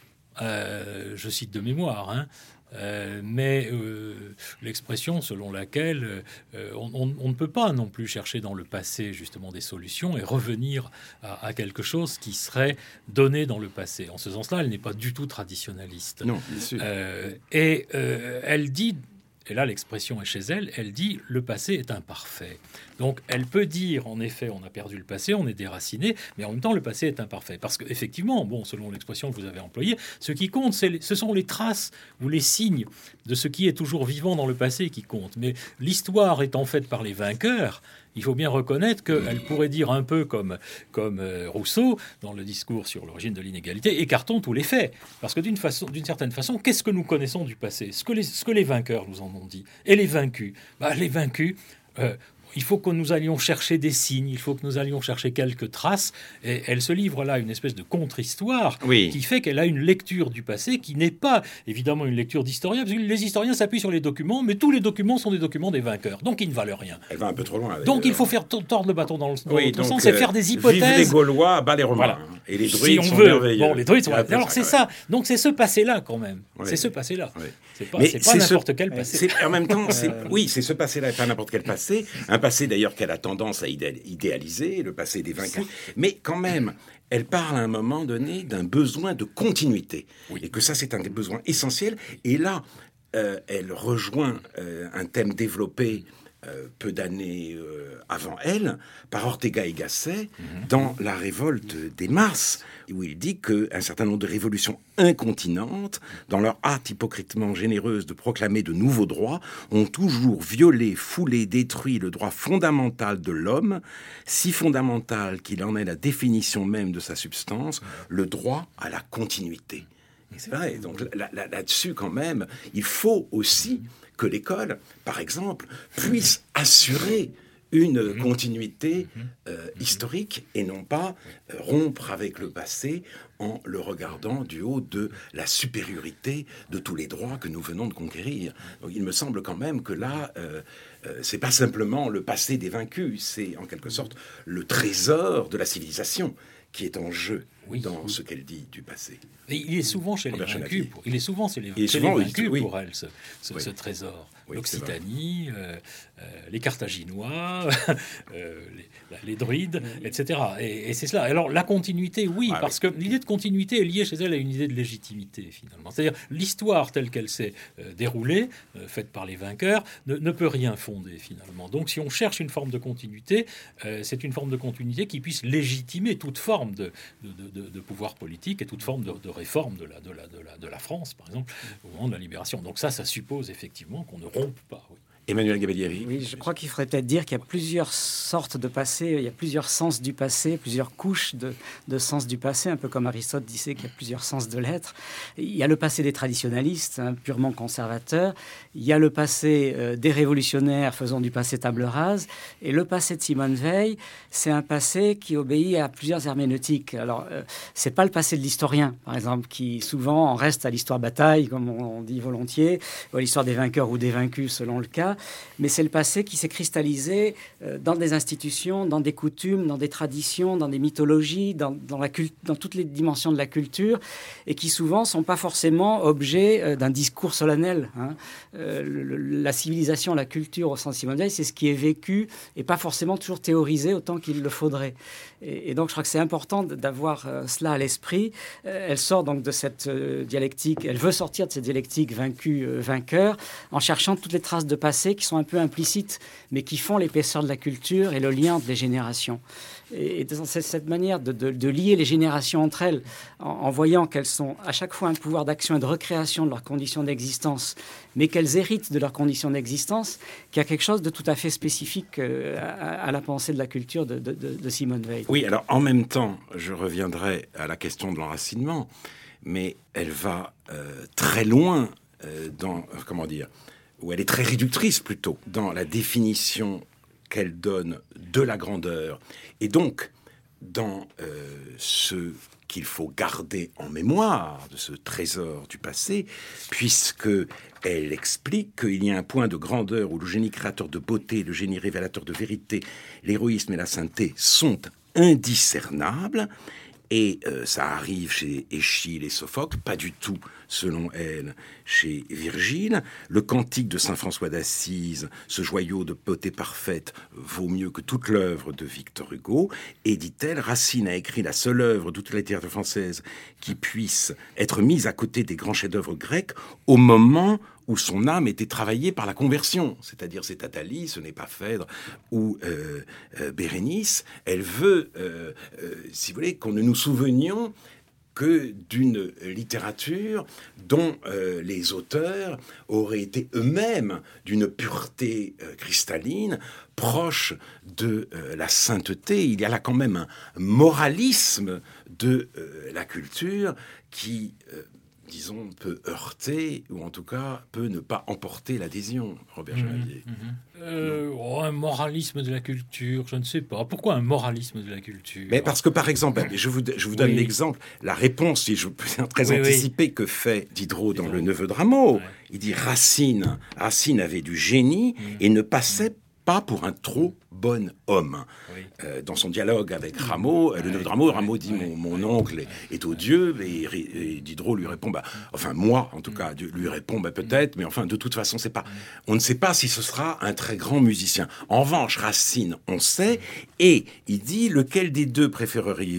euh, je cite de mémoire, hein, Euh, mais euh, l'expression selon laquelle euh, on, on, on ne peut pas non plus chercher dans le passé justement des solutions et revenir à, à quelque chose qui serait donné dans le passé. En ce sens-là, elle n'est pas du tout traditionnaliste. Non, bien sûr. Euh, et euh, elle dit, et là l'expression est chez elle, elle dit « le passé est imparfait ». Donc elle peut dire, en effet, on a perdu le passé, on est déraciné, mais en même temps le passé est imparfait. Parce qu'effectivement, bon, selon l'expression que vous avez employée, ce qui compte, c'est les, ce sont les traces ou les signes de ce qui est toujours vivant dans le passé qui compte. Mais l'histoire étant faite par les vainqueurs, il faut bien reconnaître qu'elle pourrait dire un peu comme, comme euh, Rousseau, dans le discours sur l'origine de l'inégalité, écartons tous les faits. Parce que d'une façon, d'une certaine façon, qu'est-ce que nous connaissons du passé ? Ce que les, ce que les vainqueurs nous en ont dit. Et les vaincus ? Bah, les vaincus... Euh, il faut que nous allions chercher des signes, il faut que nous allions chercher quelques traces. Et elle se livre là à une espèce de contre-histoire oui. qui fait qu'elle a une lecture du passé qui n'est pas évidemment une lecture d'historien, parce que les historiens s'appuient sur les documents, mais tous les documents sont des documents des vainqueurs, donc ils ne valent rien. Elle va un peu trop loin. Donc il faut faire tordre le bâton dans le oui, dans sens, c'est faire des hypothèses. Vive les Gaulois, bas les Romains. Voilà. Et les druides si sont veut. merveilleux. Bon, les druides sont merveilleux. Alors c'est ça. Donc c'est ce passé-là quand même. Oui. C'est ce passé-là. Oui. C'est pas, c'est pas n'importe ce... quel passé. C'est, en même temps, c'est, oui, c'est ce passé-là et pas n'importe quel passé. Un passé d'ailleurs qu'elle a tendance à idéaliser, le passé des vainqueurs. Mais quand même, elle parle à un moment donné d'un besoin de continuité. Oui. Et que ça, c'est un des besoins essentiels. Et là, euh, elle rejoint euh, un thème développé euh, peu d'années euh, avant elle, par Ortega y Gasset, mmh. dans La révolte des masses, où il dit qu'un certain nombre de révolutions incontinentes, dans leur hâte hypocritement généreuse de proclamer de nouveaux droits, ont toujours violé, foulé, détruit le droit fondamental de l'homme, si fondamental qu'il en est la définition même de sa substance, le droit à la continuité. Et c'est vrai, donc là, là, là-dessus quand même, il faut aussi que l'école, par exemple, puisse assurer une continuité euh, historique et non pas euh, rompre avec le passé en le regardant du haut de la supériorité de tous les droits que nous venons de conquérir. Donc il me semble quand même que là, euh, euh, c'est pas simplement le passé des vaincus, c'est en quelque sorte le trésor de la civilisation qui est en jeu. oui. dans ce qu'elle dit du passé. Et il est souvent chez Robert les vaincus. Pour, il est souvent chez les, chez souvent, les vaincus oui. pour elle, ce, ce, oui. ce trésor. Oui, L'Occitanie, euh, euh, les Carthaginois, euh, les, les druides, et cetera. Et, et c'est cela. Alors la continuité, oui, ah, parce oui. que l'idée de continuité est liée chez elle à une idée de légitimité, finalement. C'est-à-dire l'histoire telle qu'elle s'est euh, déroulée, euh, faite par les vainqueurs, ne, ne peut rien fonder, finalement. Donc si on cherche une forme de continuité, euh, c'est une forme de continuité qui puisse légitimer toute forme de, de, de, de pouvoir politique et toute forme de, de réforme de la, de, la, de, la, de la France, par exemple, au moment de la libération. Donc ça, ça suppose effectivement qu'on ne rompe pas. Oui. Emmanuel Gabellieri. Oui, je crois qu'il faudrait peut-être dire qu'il y a plusieurs sortes de passé, il y a plusieurs sens du passé, plusieurs couches de, de sens du passé, un peu comme Aristote disait qu'il y a plusieurs sens de l'être. Il y a le passé des traditionalistes, hein, purement conservateurs. Il y a le passé euh, des révolutionnaires faisant du passé table rase. Et le passé de Simone Veil, c'est un passé qui obéit à plusieurs herméneutiques. Alors, euh, c'est pas le passé de l'historien, par exemple, qui souvent en reste à l'histoire bataille, comme on, on dit volontiers, ou à l'histoire des vainqueurs ou des vaincus, selon le cas. Mais c'est le passé qui s'est cristallisé dans des institutions, dans des coutumes, dans des traditions, dans des mythologies, dans, dans, la cult- dans toutes les dimensions de la culture, et qui souvent ne sont pas forcément objet d'un discours solennel. Hein. Euh, le, la civilisation, la culture au sens Simone Veil, c'est ce qui est vécu et pas forcément toujours théorisé autant qu'il le faudrait. Et, et donc je crois que c'est important d'avoir euh, cela à l'esprit. Euh, elle sort donc de cette euh, dialectique, elle veut sortir de cette dialectique vaincu-vainqueur en cherchant toutes les traces de passé qui sont un peu implicites, mais qui font l'épaisseur de la culture et le lien entre les générations. Et c'est cette manière de, de, de lier les générations entre elles, en, en voyant qu'elles sont à chaque fois un pouvoir d'action et de recréation de leurs conditions d'existence, mais qu'elles héritent de leurs conditions d'existence, qu'il y a quelque chose de tout à fait spécifique à, à la pensée de la culture de, de, de Simone Veil. Oui, alors en même temps, je reviendrai à la question de l'enracinement, mais elle va euh, très loin euh, dans, euh, comment dire, où elle est très réductrice plutôt, dans la définition qu'elle donne de la grandeur, et donc dans euh, ce qu'il faut garder en mémoire de ce trésor du passé, puisque elle explique qu'il y a un point de grandeur où le génie créateur de beauté, le génie révélateur de vérité, l'héroïsme et la sainteté sont indiscernables. Et euh, ça arrive chez Échille et Sophocle, pas du tout, selon elle, chez Virgile. Le cantique de saint François d'Assise, ce joyau de beauté parfaite, vaut mieux que toute l'œuvre de Victor Hugo. Et dit-elle, Racine a écrit la seule œuvre de toute la littérature française qui puisse être mise à côté des grands chefs-d'œuvre grecs au moment où son âme était travaillée par la conversion, c'est-à-dire c'est Athalie, ce n'est pas Phèdre ou euh, euh, Bérénice. Elle veut, euh, euh, si vous voulez, qu'on ne nous souvenions que d'une littérature dont euh, les auteurs auraient été eux-mêmes d'une pureté euh, cristalline, proche de euh, la sainteté. Il y a là quand même un moralisme de euh, la culture qui... Euh, disons, peut heurter, ou en tout cas, peut ne pas emporter l'adhésion, Robert Genavier. Mmh, mmh. Euh, oh, un moralisme de la culture, je ne sais pas. Pourquoi un moralisme de la culture ? Mais parce que, par exemple, je vous, je vous donne oui. l'exemple, la réponse, si je peux très oui, anticiper, oui. que fait Diderot dans Diderot. Le Neveu de Rameau. Ouais. Il dit Racine, Racine avait du génie mmh. et ne passait mmh. pas pour un trop bon homme. Oui. Euh, dans son dialogue avec Rameau, euh, le Neveu de Rameau, Rameau dit mon, mon oncle est, est odieux, et, et Diderot lui répond, bah, enfin moi en tout cas, lui répond bah, peut-être, mais enfin de toute façon c'est pas, on ne sait pas si ce sera un très grand musicien. En revanche, Racine, on sait, et il dit lequel des deux préféreriez-vous ?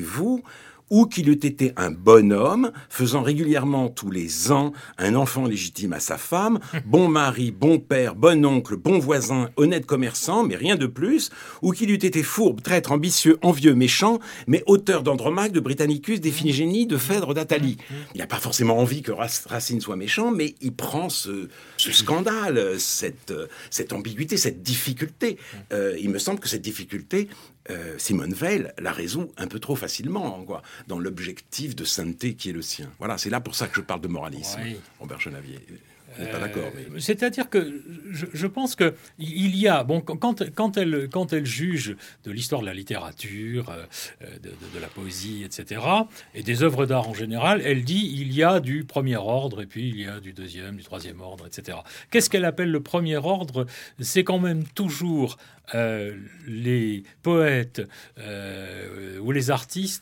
Ou qu'il eût été un bonhomme, faisant régulièrement tous les ans un enfant légitime à sa femme, bon mari, bon père, bon oncle, bon voisin, honnête commerçant, mais rien de plus, ou qu'il eût été fourbe, traître, ambitieux, envieux, méchant, mais auteur d'Andromaque, de Britannicus, d'Iphigénie, de Phèdre, d'Athalie. Il n'a pas forcément envie que Racine soit méchant, mais il prend ce, ce scandale, cette, cette ambiguïté, cette difficulté. Euh, il me semble que cette difficulté, Euh, Simone Veil la résout un peu trop facilement, quoi, dans l'objectif de sainteté qui est le sien. Voilà, c'est là pour ça que je parle de moralisme, oui. Robert Genavier. Vous n'êtes pas d'accord, mais... C'est-à-dire que je, je pense que il y a bon quand quand elle quand elle juge de l'histoire de la littérature, de, de, de la poésie, et cetera, et des œuvres d'art en général, elle dit il y a du premier ordre et puis il y a du deuxième, du troisième ordre, et cetera. Qu'est-ce qu'elle appelle le premier ordre ? C'est quand même toujours euh, les poètes euh, ou les artistes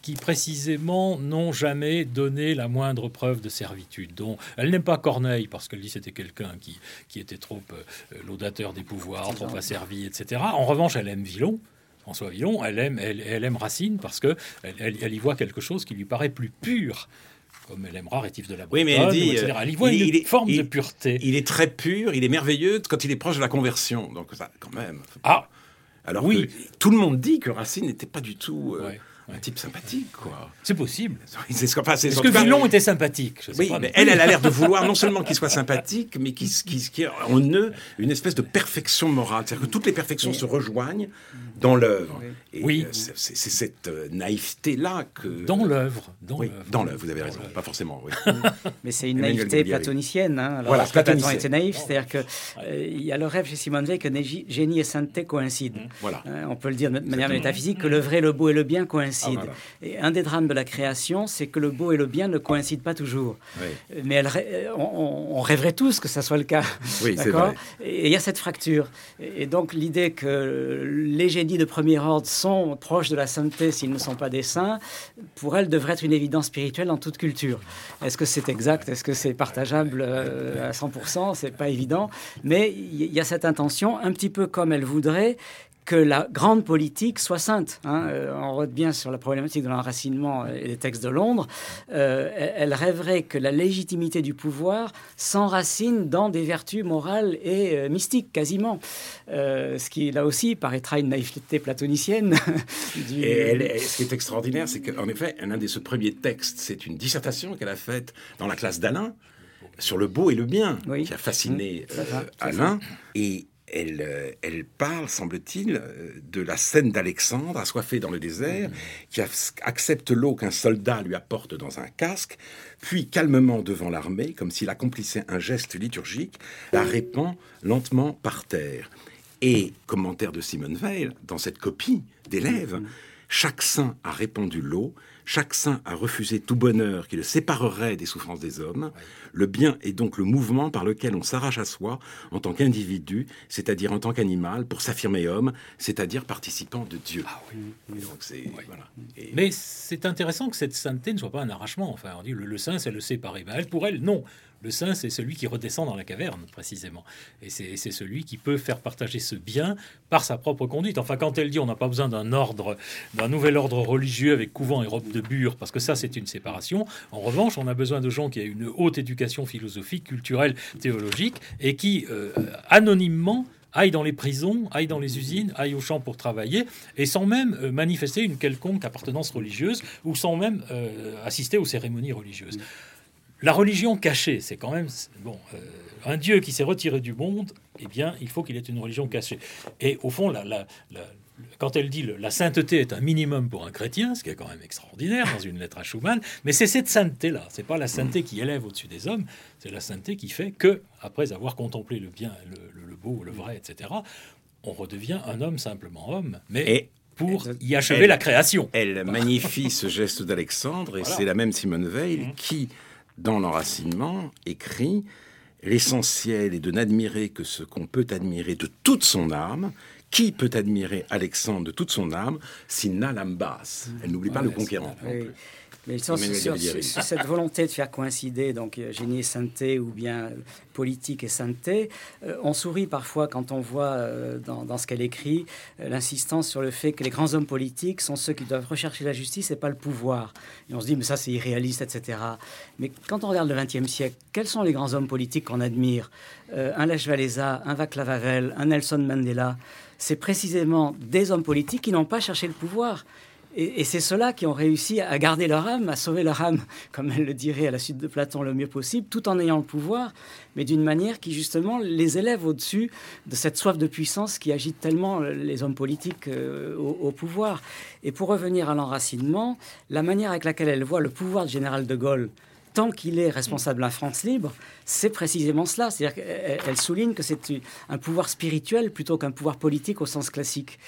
qui précisément n'ont jamais donné la moindre preuve de servitude. Dont elle n'aime pas Corneille parce qu'elle dit que c'était quelqu'un qui, qui était trop euh, laudateur des pouvoirs, trop asservi, et cetera. En revanche, elle aime Villon. François Villon, elle aime, elle, elle aime Racine parce que elle, elle, elle y voit quelque chose qui lui paraît plus pur. Comme elle aimera Rétif de la Bretonne, oui, mais elle dit, et cetera. Elle y voit il, une il est, forme il, de pureté. Il est très pur, il est merveilleux quand il est proche de la conversion. Donc ça, quand même. Ah, alors oui. que tout le monde dit que Racine n'était pas du tout euh, ouais, ouais. un type sympathique, quoi. C'est possible. C'est, enfin, c'est, Est-ce que cas, Villon était sympathique? Je sais Oui, pas, mais elle, elle a l'air de vouloir non seulement qu'il soit sympathique, mais qu'il qu qu en eux une espèce de perfection morale. C'est-à-dire que toutes les perfections oui. se rejoignent dans l'œuvre. Oui. Et oui. euh, c'est, c'est cette euh, naïveté-là que... Dans l'œuvre. Dans oui, l'œuvre. Dans l'œuvre, vous avez raison. Pas forcément, oui. Mais c'est une naïveté platonicienne. Hein. Alors, voilà, Platon était naïf, c'est-à-dire qu'il euh, y a le rêve chez Simone Veil que génie et sainteté coïncident. Voilà. Euh, on peut le dire de manière métaphysique, que le vrai, le beau et le bien coïncident. Ah, voilà. Et un des drames de la création, c'est que le beau et le bien ne coïncident pas toujours. Oui. Mais elle, on, on rêverait tous que ça soit le cas. Oui, c'est vrai. Et il y a cette fracture. Et donc l'idée que les génies de premier ordre sont proches de la sainteté s'ils ne sont pas des saints, pour elle devrait être une évidence spirituelle dans toute culture. Est-ce que c'est exact? Est-ce que c'est partageable euh, à cent pour cent? C'est pas évident. Mais il y a cette intention, un petit peu comme elle voudrait que la grande politique soit sainte. Hein. Euh, on revient bien sur la problématique de l'enracinement et des textes de Londres. Euh, elle rêverait que la légitimité du pouvoir s'enracine dans des vertus morales et euh, mystiques, quasiment. Euh, ce qui, là aussi, paraîtra une naïveté platonicienne. du... Et elle, et ce qui est extraordinaire, c'est qu'en effet, un de ses premiers textes, c'est une dissertation qu'elle a faite dans la classe d'Alain sur le beau et le bien, oui. qui a fasciné mmh. euh, Alain. Et Elle, elle parle, semble-t-il, de la scène d'Alexandre, assoiffé dans le désert, qui accepte l'eau qu'un soldat lui apporte dans un casque, puis calmement devant l'armée, comme s'il accomplissait un geste liturgique, la répand lentement par terre. Et, commentaire de Simone Veil, dans cette copie d'élèves, chaque saint a répandu l'eau, chaque saint a refusé tout bonheur qui le séparerait des souffrances des hommes. Le bien est donc le mouvement par lequel on s'arrache à soi en tant qu'individu, c'est-à-dire en tant qu'animal, pour s'affirmer homme, c'est-à-dire participant de Dieu. Ah oui. Et donc c'est, oui. voilà. Et... Mais c'est intéressant que cette sainteté ne soit pas un arrachement. Enfin, on dit le, le saint, c'est le séparé. Ben, elle, pour elle, non. Le saint, c'est celui qui redescend dans la caverne, précisément. Et c'est, c'est celui qui peut faire partager ce bien par sa propre conduite. Enfin, quand elle dit on n'a pas besoin d'un ordre, d'un nouvel ordre religieux avec couvent et robe de bure, parce que ça, c'est une séparation. En revanche, on a besoin de gens qui aient une haute éducation philosophique, culturelle, théologique, et qui, euh, anonymement, aillent dans les prisons, aillent dans les usines, aillent au champ pour travailler, et sans même euh, manifester une quelconque appartenance religieuse, ou sans même euh, assister aux cérémonies religieuses. La religion cachée, c'est quand même... Bon, euh, un Dieu qui s'est retiré du monde, eh bien, il faut qu'il ait une religion cachée. Et au fond, la, la, la, quand elle dit le, la sainteté est un minimum pour un chrétien, ce qui est quand même extraordinaire dans une lettre à Schumann, mais c'est cette sainteté-là. C'est pas la sainteté qui élève au-dessus des hommes, c'est la sainteté qui fait que, après avoir contemplé le bien, le, le, le beau, le vrai, et cetera, on redevient un homme simplement homme. Mais... Et pour y achever elle, la création. Elle magnifie ce geste d'Alexandre, et voilà. C'est la même Simone Veil mmh. qui... dans l'enracinement, écrit « L'essentiel est de n'admirer que ce qu'on peut admirer de toute son âme. Qui peut admirer Alexandre de toute son âme s'il n'a l'âme basse ?» Elle n'oublie pas ouais, le conquérant. Oui. Mais sur, sur, sur, sur cette volonté de faire coïncider donc génie et sainteté ou bien politique et sainteté, euh, on sourit parfois quand on voit euh, dans, dans ce qu'elle écrit euh, l'insistance sur le fait que les grands hommes politiques sont ceux qui doivent rechercher la justice et pas le pouvoir. Et on se dit mais ça c'est irréaliste, et cetera. Mais quand on regarde le vingtième siècle, quels sont les grands hommes politiques qu'on admire? euh, Un Lech Walesa, un Václav Havel, un Nelson Mandela. C'est précisément des hommes politiques qui n'ont pas cherché le pouvoir. Et, et c'est ceux-là qui ont réussi à garder leur âme, à sauver leur âme, comme elle le dirait à la suite de Platon, le mieux possible, tout en ayant le pouvoir, mais d'une manière qui, justement, les élève au-dessus de cette soif de puissance qui agite tellement les hommes politiques euh, au, au pouvoir. Et pour revenir à l'enracinement, la manière avec laquelle elle voit le pouvoir du général de Gaulle, tant qu'il est responsable de la France libre, c'est précisément cela. C'est-à-dire qu'elle souligne que c'est un pouvoir spirituel plutôt qu'un pouvoir politique au sens classique.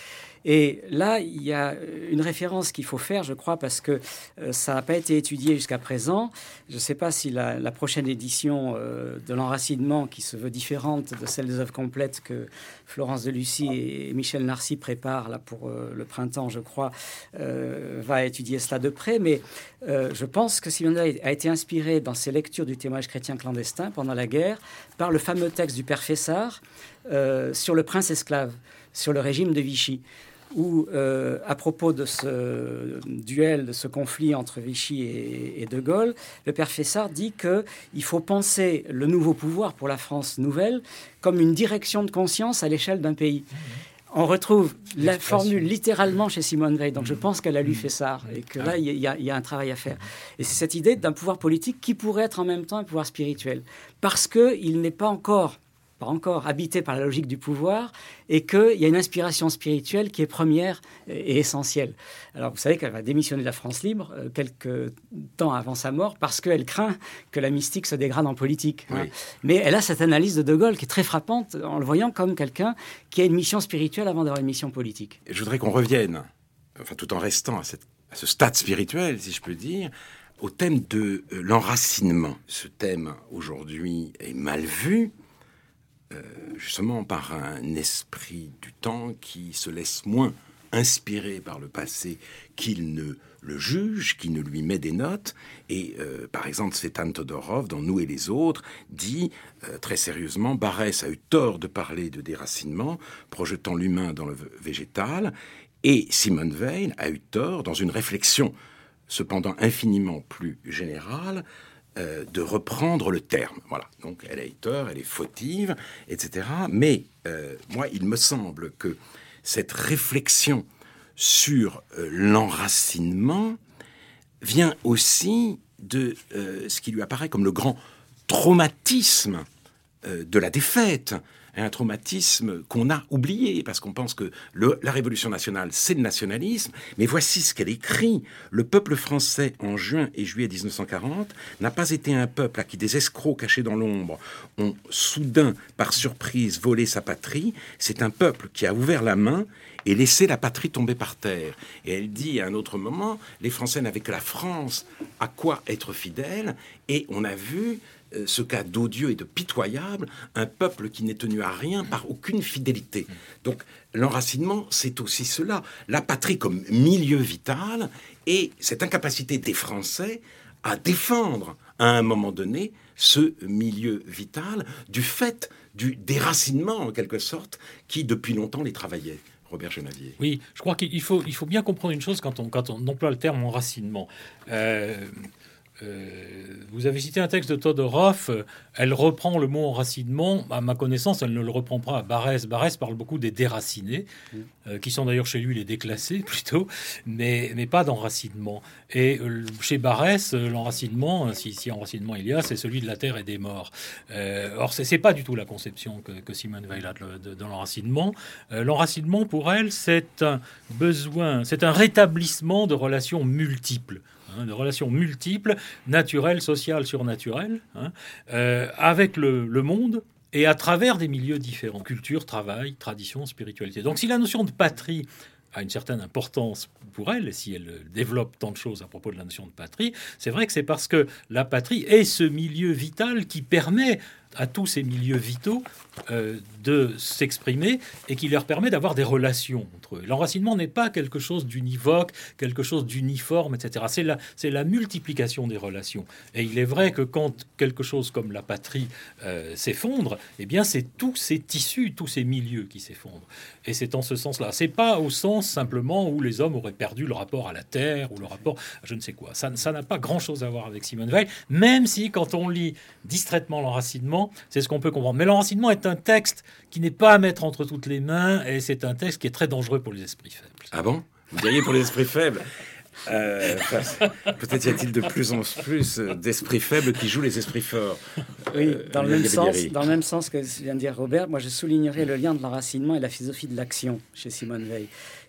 Et là, il y a une référence qu'il faut faire, je crois, parce que euh, ça n'a pas été étudié jusqu'à présent. Je ne sais pas si la, la prochaine édition euh, de l'enracinement, qui se veut différente de celle des œuvres complètes que Florence de Lucy et Michel Narcy préparent là, pour euh, le printemps, je crois, euh, va étudier cela de près. Mais euh, je pense que Simone Veil a été inspirée dans ses lectures du témoignage chrétien clandestin pendant la guerre par le fameux texte du père Fessard euh, sur le prince esclave, sur le régime de Vichy, où, euh, à propos de ce duel, de ce conflit entre Vichy et, et De Gaulle, le père Fessard dit qu'il faut penser le nouveau pouvoir pour la France nouvelle comme une direction de conscience à l'échelle d'un pays. On retrouve la formule littéralement chez Simone Veil. Donc je pense qu'elle a lu Fessard et que là, il y, y, y a un travail à faire. Et c'est cette idée d'un pouvoir politique qui pourrait être en même temps un pouvoir spirituel. Parce qu'il n'est pas encore... pas encore habité par la logique du pouvoir, et qu'il y a une inspiration spirituelle qui est première et essentielle. Alors, vous savez qu'elle va démissionner de la France libre euh, quelques temps avant sa mort, parce qu'elle craint que la mystique se dégrade en politique. Oui. Hein. Mais elle a cette analyse de De Gaulle qui est très frappante, en le voyant comme quelqu'un qui a une mission spirituelle avant d'avoir une mission politique. Je voudrais qu'on revienne, enfin, tout en restant à, cette, à ce stade spirituel, si je peux dire, au thème de euh, l'enracinement. Ce thème, aujourd'hui, est mal vu, Euh, justement par un esprit du temps qui se laisse moins inspiré par le passé qu'il ne le juge, qui ne lui met des notes. Et euh, par exemple, Tsvetan Todorov, dans Nous et les autres, dit euh, très sérieusement, Barrès a eu tort de parler de déracinement, projetant l'humain dans le végétal, et Simone Veil a eu tort, dans une réflexion cependant infiniment plus générale, Euh, de reprendre le terme. Voilà. Donc, elle a eu tort, elle est fautive, et cetera. Mais, euh, moi, il me semble que cette réflexion sur euh, l'enracinement vient aussi de euh, ce qui lui apparaît comme le grand traumatisme euh, de la défaite. Un traumatisme qu'on a oublié, parce qu'on pense que le, la Révolution nationale, c'est le nationalisme. Mais voici ce qu'elle écrit. Le peuple français, en juin et juillet dix-neuf cent quarante, n'a pas été un peuple à qui des escrocs cachés dans l'ombre ont soudain, par surprise, volé sa patrie. C'est un peuple qui a ouvert la main et laissé la patrie tomber par terre. Et elle dit à un autre moment, les Français n'avaient que la France à quoi être fidèles. Et on a vu ce cas d'odieux et de pitoyable, un peuple qui n'est tenu à rien par aucune fidélité. Donc l'enracinement, c'est aussi cela. La patrie comme milieu vital et cette incapacité des Français à défendre à un moment donné ce milieu vital du fait du déracinement en quelque sorte qui depuis longtemps les travaillait. Robert Genavier. Oui, je crois qu'il faut, il faut bien comprendre une chose quand on, quand on emploie le terme enracinement. Euh, Euh, vous avez cité un texte de Todorov, euh, elle reprend le mot enracinement. À ma connaissance, elle ne le reprend pas à Barrès. Barrès parle beaucoup des déracinés, euh, qui sont d'ailleurs chez lui les déclassés plutôt, mais, mais pas d'enracinement. Et euh, chez Barrès, euh, l'enracinement, si, si enracinement il y a, c'est celui de la terre et des morts. Euh, or, c'est, c'est pas du tout la conception que, que Simone Veil a de, de, de l'enracinement. Euh, l'enracinement, pour elle, c'est un besoin, c'est un rétablissement de relations multiples. Hein, de relations multiples, naturelles, sociales, surnaturelles, hein, euh, avec le, le monde et à travers des milieux différents, culture, travail, tradition, spiritualité. Donc si la notion de patrie a une certaine importance pour elle, et si elle développe tant de choses à propos de la notion de patrie, c'est vrai que c'est parce que la patrie est ce milieu vital qui permet à tous ces milieux vitaux euh, de s'exprimer et qui leur permet d'avoir des relations entre eux. L'enracinement n'est pas quelque chose d'univoque, quelque chose d'uniforme, et cetera. C'est la, c'est la multiplication des relations. Et il est vrai que quand quelque chose comme la patrie euh, s'effondre, eh bien c'est tous ces tissus, tous ces milieux qui s'effondrent. Et c'est en ce sens-là. C'est pas au sens simplement où les hommes auraient perdu le rapport à la terre ou le rapport à je ne sais quoi. Ça, ça n'a pas grand-chose à voir avec Simone Veil, même si quand on lit distraitement l'enracinement, c'est ce qu'on peut comprendre. Mais l'enracinement est un texte qui n'est pas à mettre entre toutes les mains et c'est un texte qui est très dangereux pour les esprits faibles. Ah bon? Vous diriez pour les esprits faibles? Euh, peut-être y a-t-il de plus en plus d'esprits faibles qui jouent les esprits forts. Oui, dans, euh, le même sens, dans le même sens que vient de dire Robert, moi je soulignerais le lien de l'enracinement et la philosophie de l'action chez Simone Veil.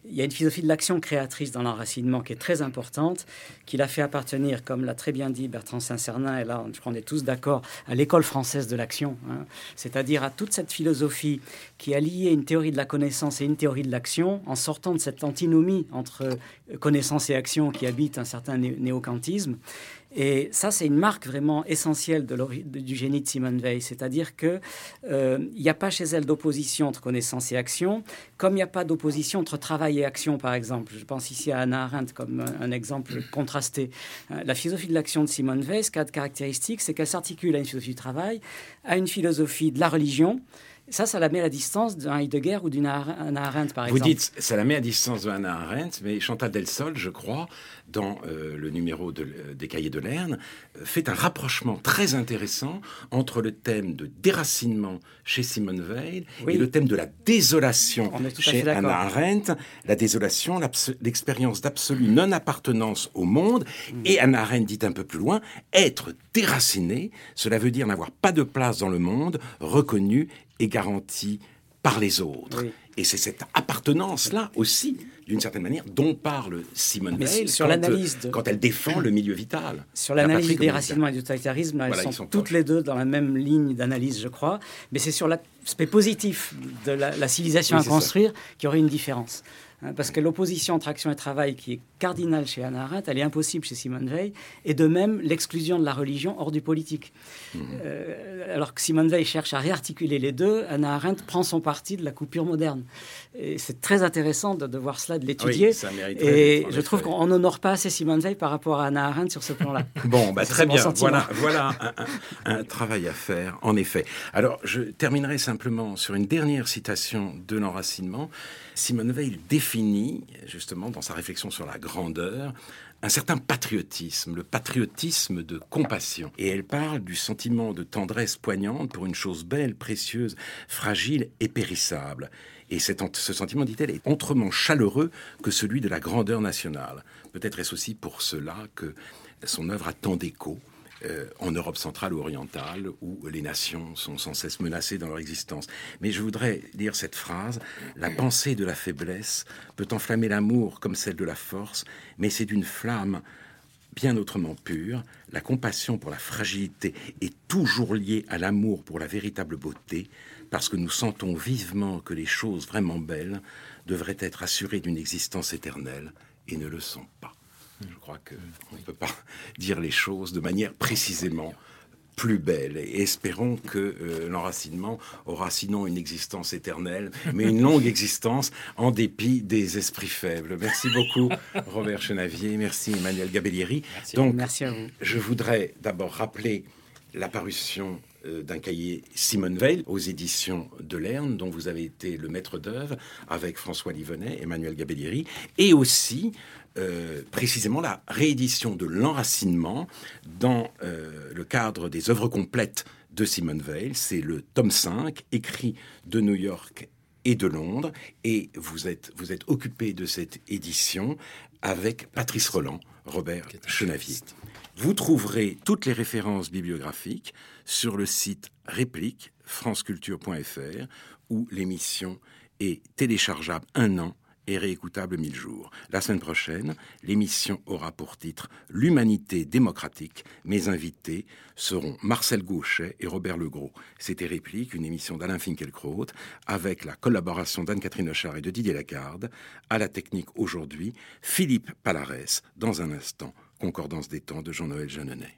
il y a une philosophie de l'action créatrice dans l'enracinement qui est très importante, qui l'a fait appartenir, comme l'a très bien dit Bertrand Saint-Cernin, et là je crois qu'on est tous d'accord, à l'école française de l'action, hein, c'est-à-dire à toute cette philosophie qui a lié une théorie de la connaissance et une théorie de l'action, en sortant de cette antinomie entre connaissance et action qui habite un certain né- néo-kantisme. Et ça, c'est une marque vraiment essentielle de du génie de Simone Weil. C'est-à-dire qu'il n'y euh, a pas chez elle d'opposition entre connaissance et action, comme il n'y a pas d'opposition entre travail et action, par exemple. Je pense ici à Hannah Arendt comme un, un exemple contrasté. La philosophie de l'action de Simone Weil, ce qui a de caractéristique, c'est qu'elle s'articule à une philosophie du travail, à une philosophie de la religion. Ça, ça la met à la distance d'un Heidegger ou d'une Hannah Arendt, par Vous exemple. Vous dites, ça la met à distance de Hannah Arendt, mais Chantal Delsol, je crois, dans euh, le numéro de, des Cahiers de Lerne, fait un rapprochement très intéressant entre le thème de déracinement chez Simone Weil oui. et le thème de la désolation chez Hannah Arendt. La désolation, l'expérience d'absolue non-appartenance au monde. Mmh. Et Hannah Arendt dit un peu plus loin, être déraciné, cela veut dire n'avoir pas de place dans le monde, reconnu et garantie par les autres. Oui. Et c'est cette appartenance-là aussi, d'une certaine manière, dont parle Simone Weil sur quand, l'analyse de... quand elle défend le milieu vital. Sur l'analyse du déracinement et du totalitarisme, elles voilà, sont, sont toutes proches. Les deux dans la même ligne d'analyse, je crois. Mais c'est sur l'aspect positif de la, la civilisation oui, à construire qu'il y aurait une différence. Parce que l'opposition entre action et travail, qui est cardinale chez Hannah Arendt, elle est impossible chez Simone Weil, et de même l'exclusion de la religion hors du politique. Mmh. Euh, alors que Simone Weil cherche à réarticuler les deux, Hannah Arendt prend son parti de la coupure moderne. Et c'est très intéressant de, de voir cela, de l'étudier. Oui, ça mériterait et je trouve qu'on n'honore pas assez Simone Weil par rapport à Hannah Arendt sur ce plan-là. Bon, bah, très bien. Voilà, voilà un, un, un travail à faire, en effet. Alors, je terminerai simplement sur une dernière citation de l'enracinement. Simone Weil définit, justement, dans sa réflexion sur la grandeur, un certain patriotisme, le patriotisme de compassion. Et elle parle du sentiment de tendresse poignante pour une chose belle, précieuse, fragile et périssable. Et cet, ce sentiment, dit-elle, est autrement chaleureux que celui de la grandeur nationale. Peut-être est-ce aussi pour cela que son œuvre a tant d'écho Euh, en Europe centrale ou orientale, où les nations sont sans cesse menacées dans leur existence. Mais je voudrais lire cette phrase. « La pensée de la faiblesse peut enflammer l'amour comme celle de la force, mais c'est d'une flamme bien autrement pure. La compassion pour la fragilité est toujours liée à l'amour pour la véritable beauté, parce que nous sentons vivement que les choses vraiment belles devraient être assurées d'une existence éternelle et ne le sont pas. » Je crois qu'on ne peut pas dire les choses de manière précisément plus belle. Et espérons que euh, l'enracinement aura sinon une existence éternelle, mais une longue existence en dépit des esprits faibles. Merci beaucoup, Robert Chenavier. Merci, Emmanuel Gabellieri. Merci. Donc, Merci à vous. Je voudrais d'abord rappeler la parution euh, d'un cahier Simone Weil aux éditions de Lerne, dont vous avez été le maître d'œuvre avec François Livonnet, Emmanuel Gabellieri, et aussi Euh, précisément la réédition de l'enracinement dans euh, le cadre des œuvres complètes de Simone Weil. C'est le tome cinq, écrit de New York et de Londres, et vous êtes, vous êtes occupé de cette édition avec Patrice Roland, Robert Chenavier. Vous trouverez toutes les références bibliographiques sur le site réplique franceculture point f r, où l'émission est téléchargeable un an et réécoutable mille jours. La semaine prochaine, l'émission aura pour titre « L'humanité démocratique ». Mes invités seront Marcel Gauchet et Robert Legros. C'était Réplique, une émission d'Alain Finkielkraut, avec la collaboration d'Anne-Catherine Ochard et de Didier Lagarde. À la technique aujourd'hui, Philippe Palarès. Dans un instant, Concordance des temps de Jean-Noël Jeanneney.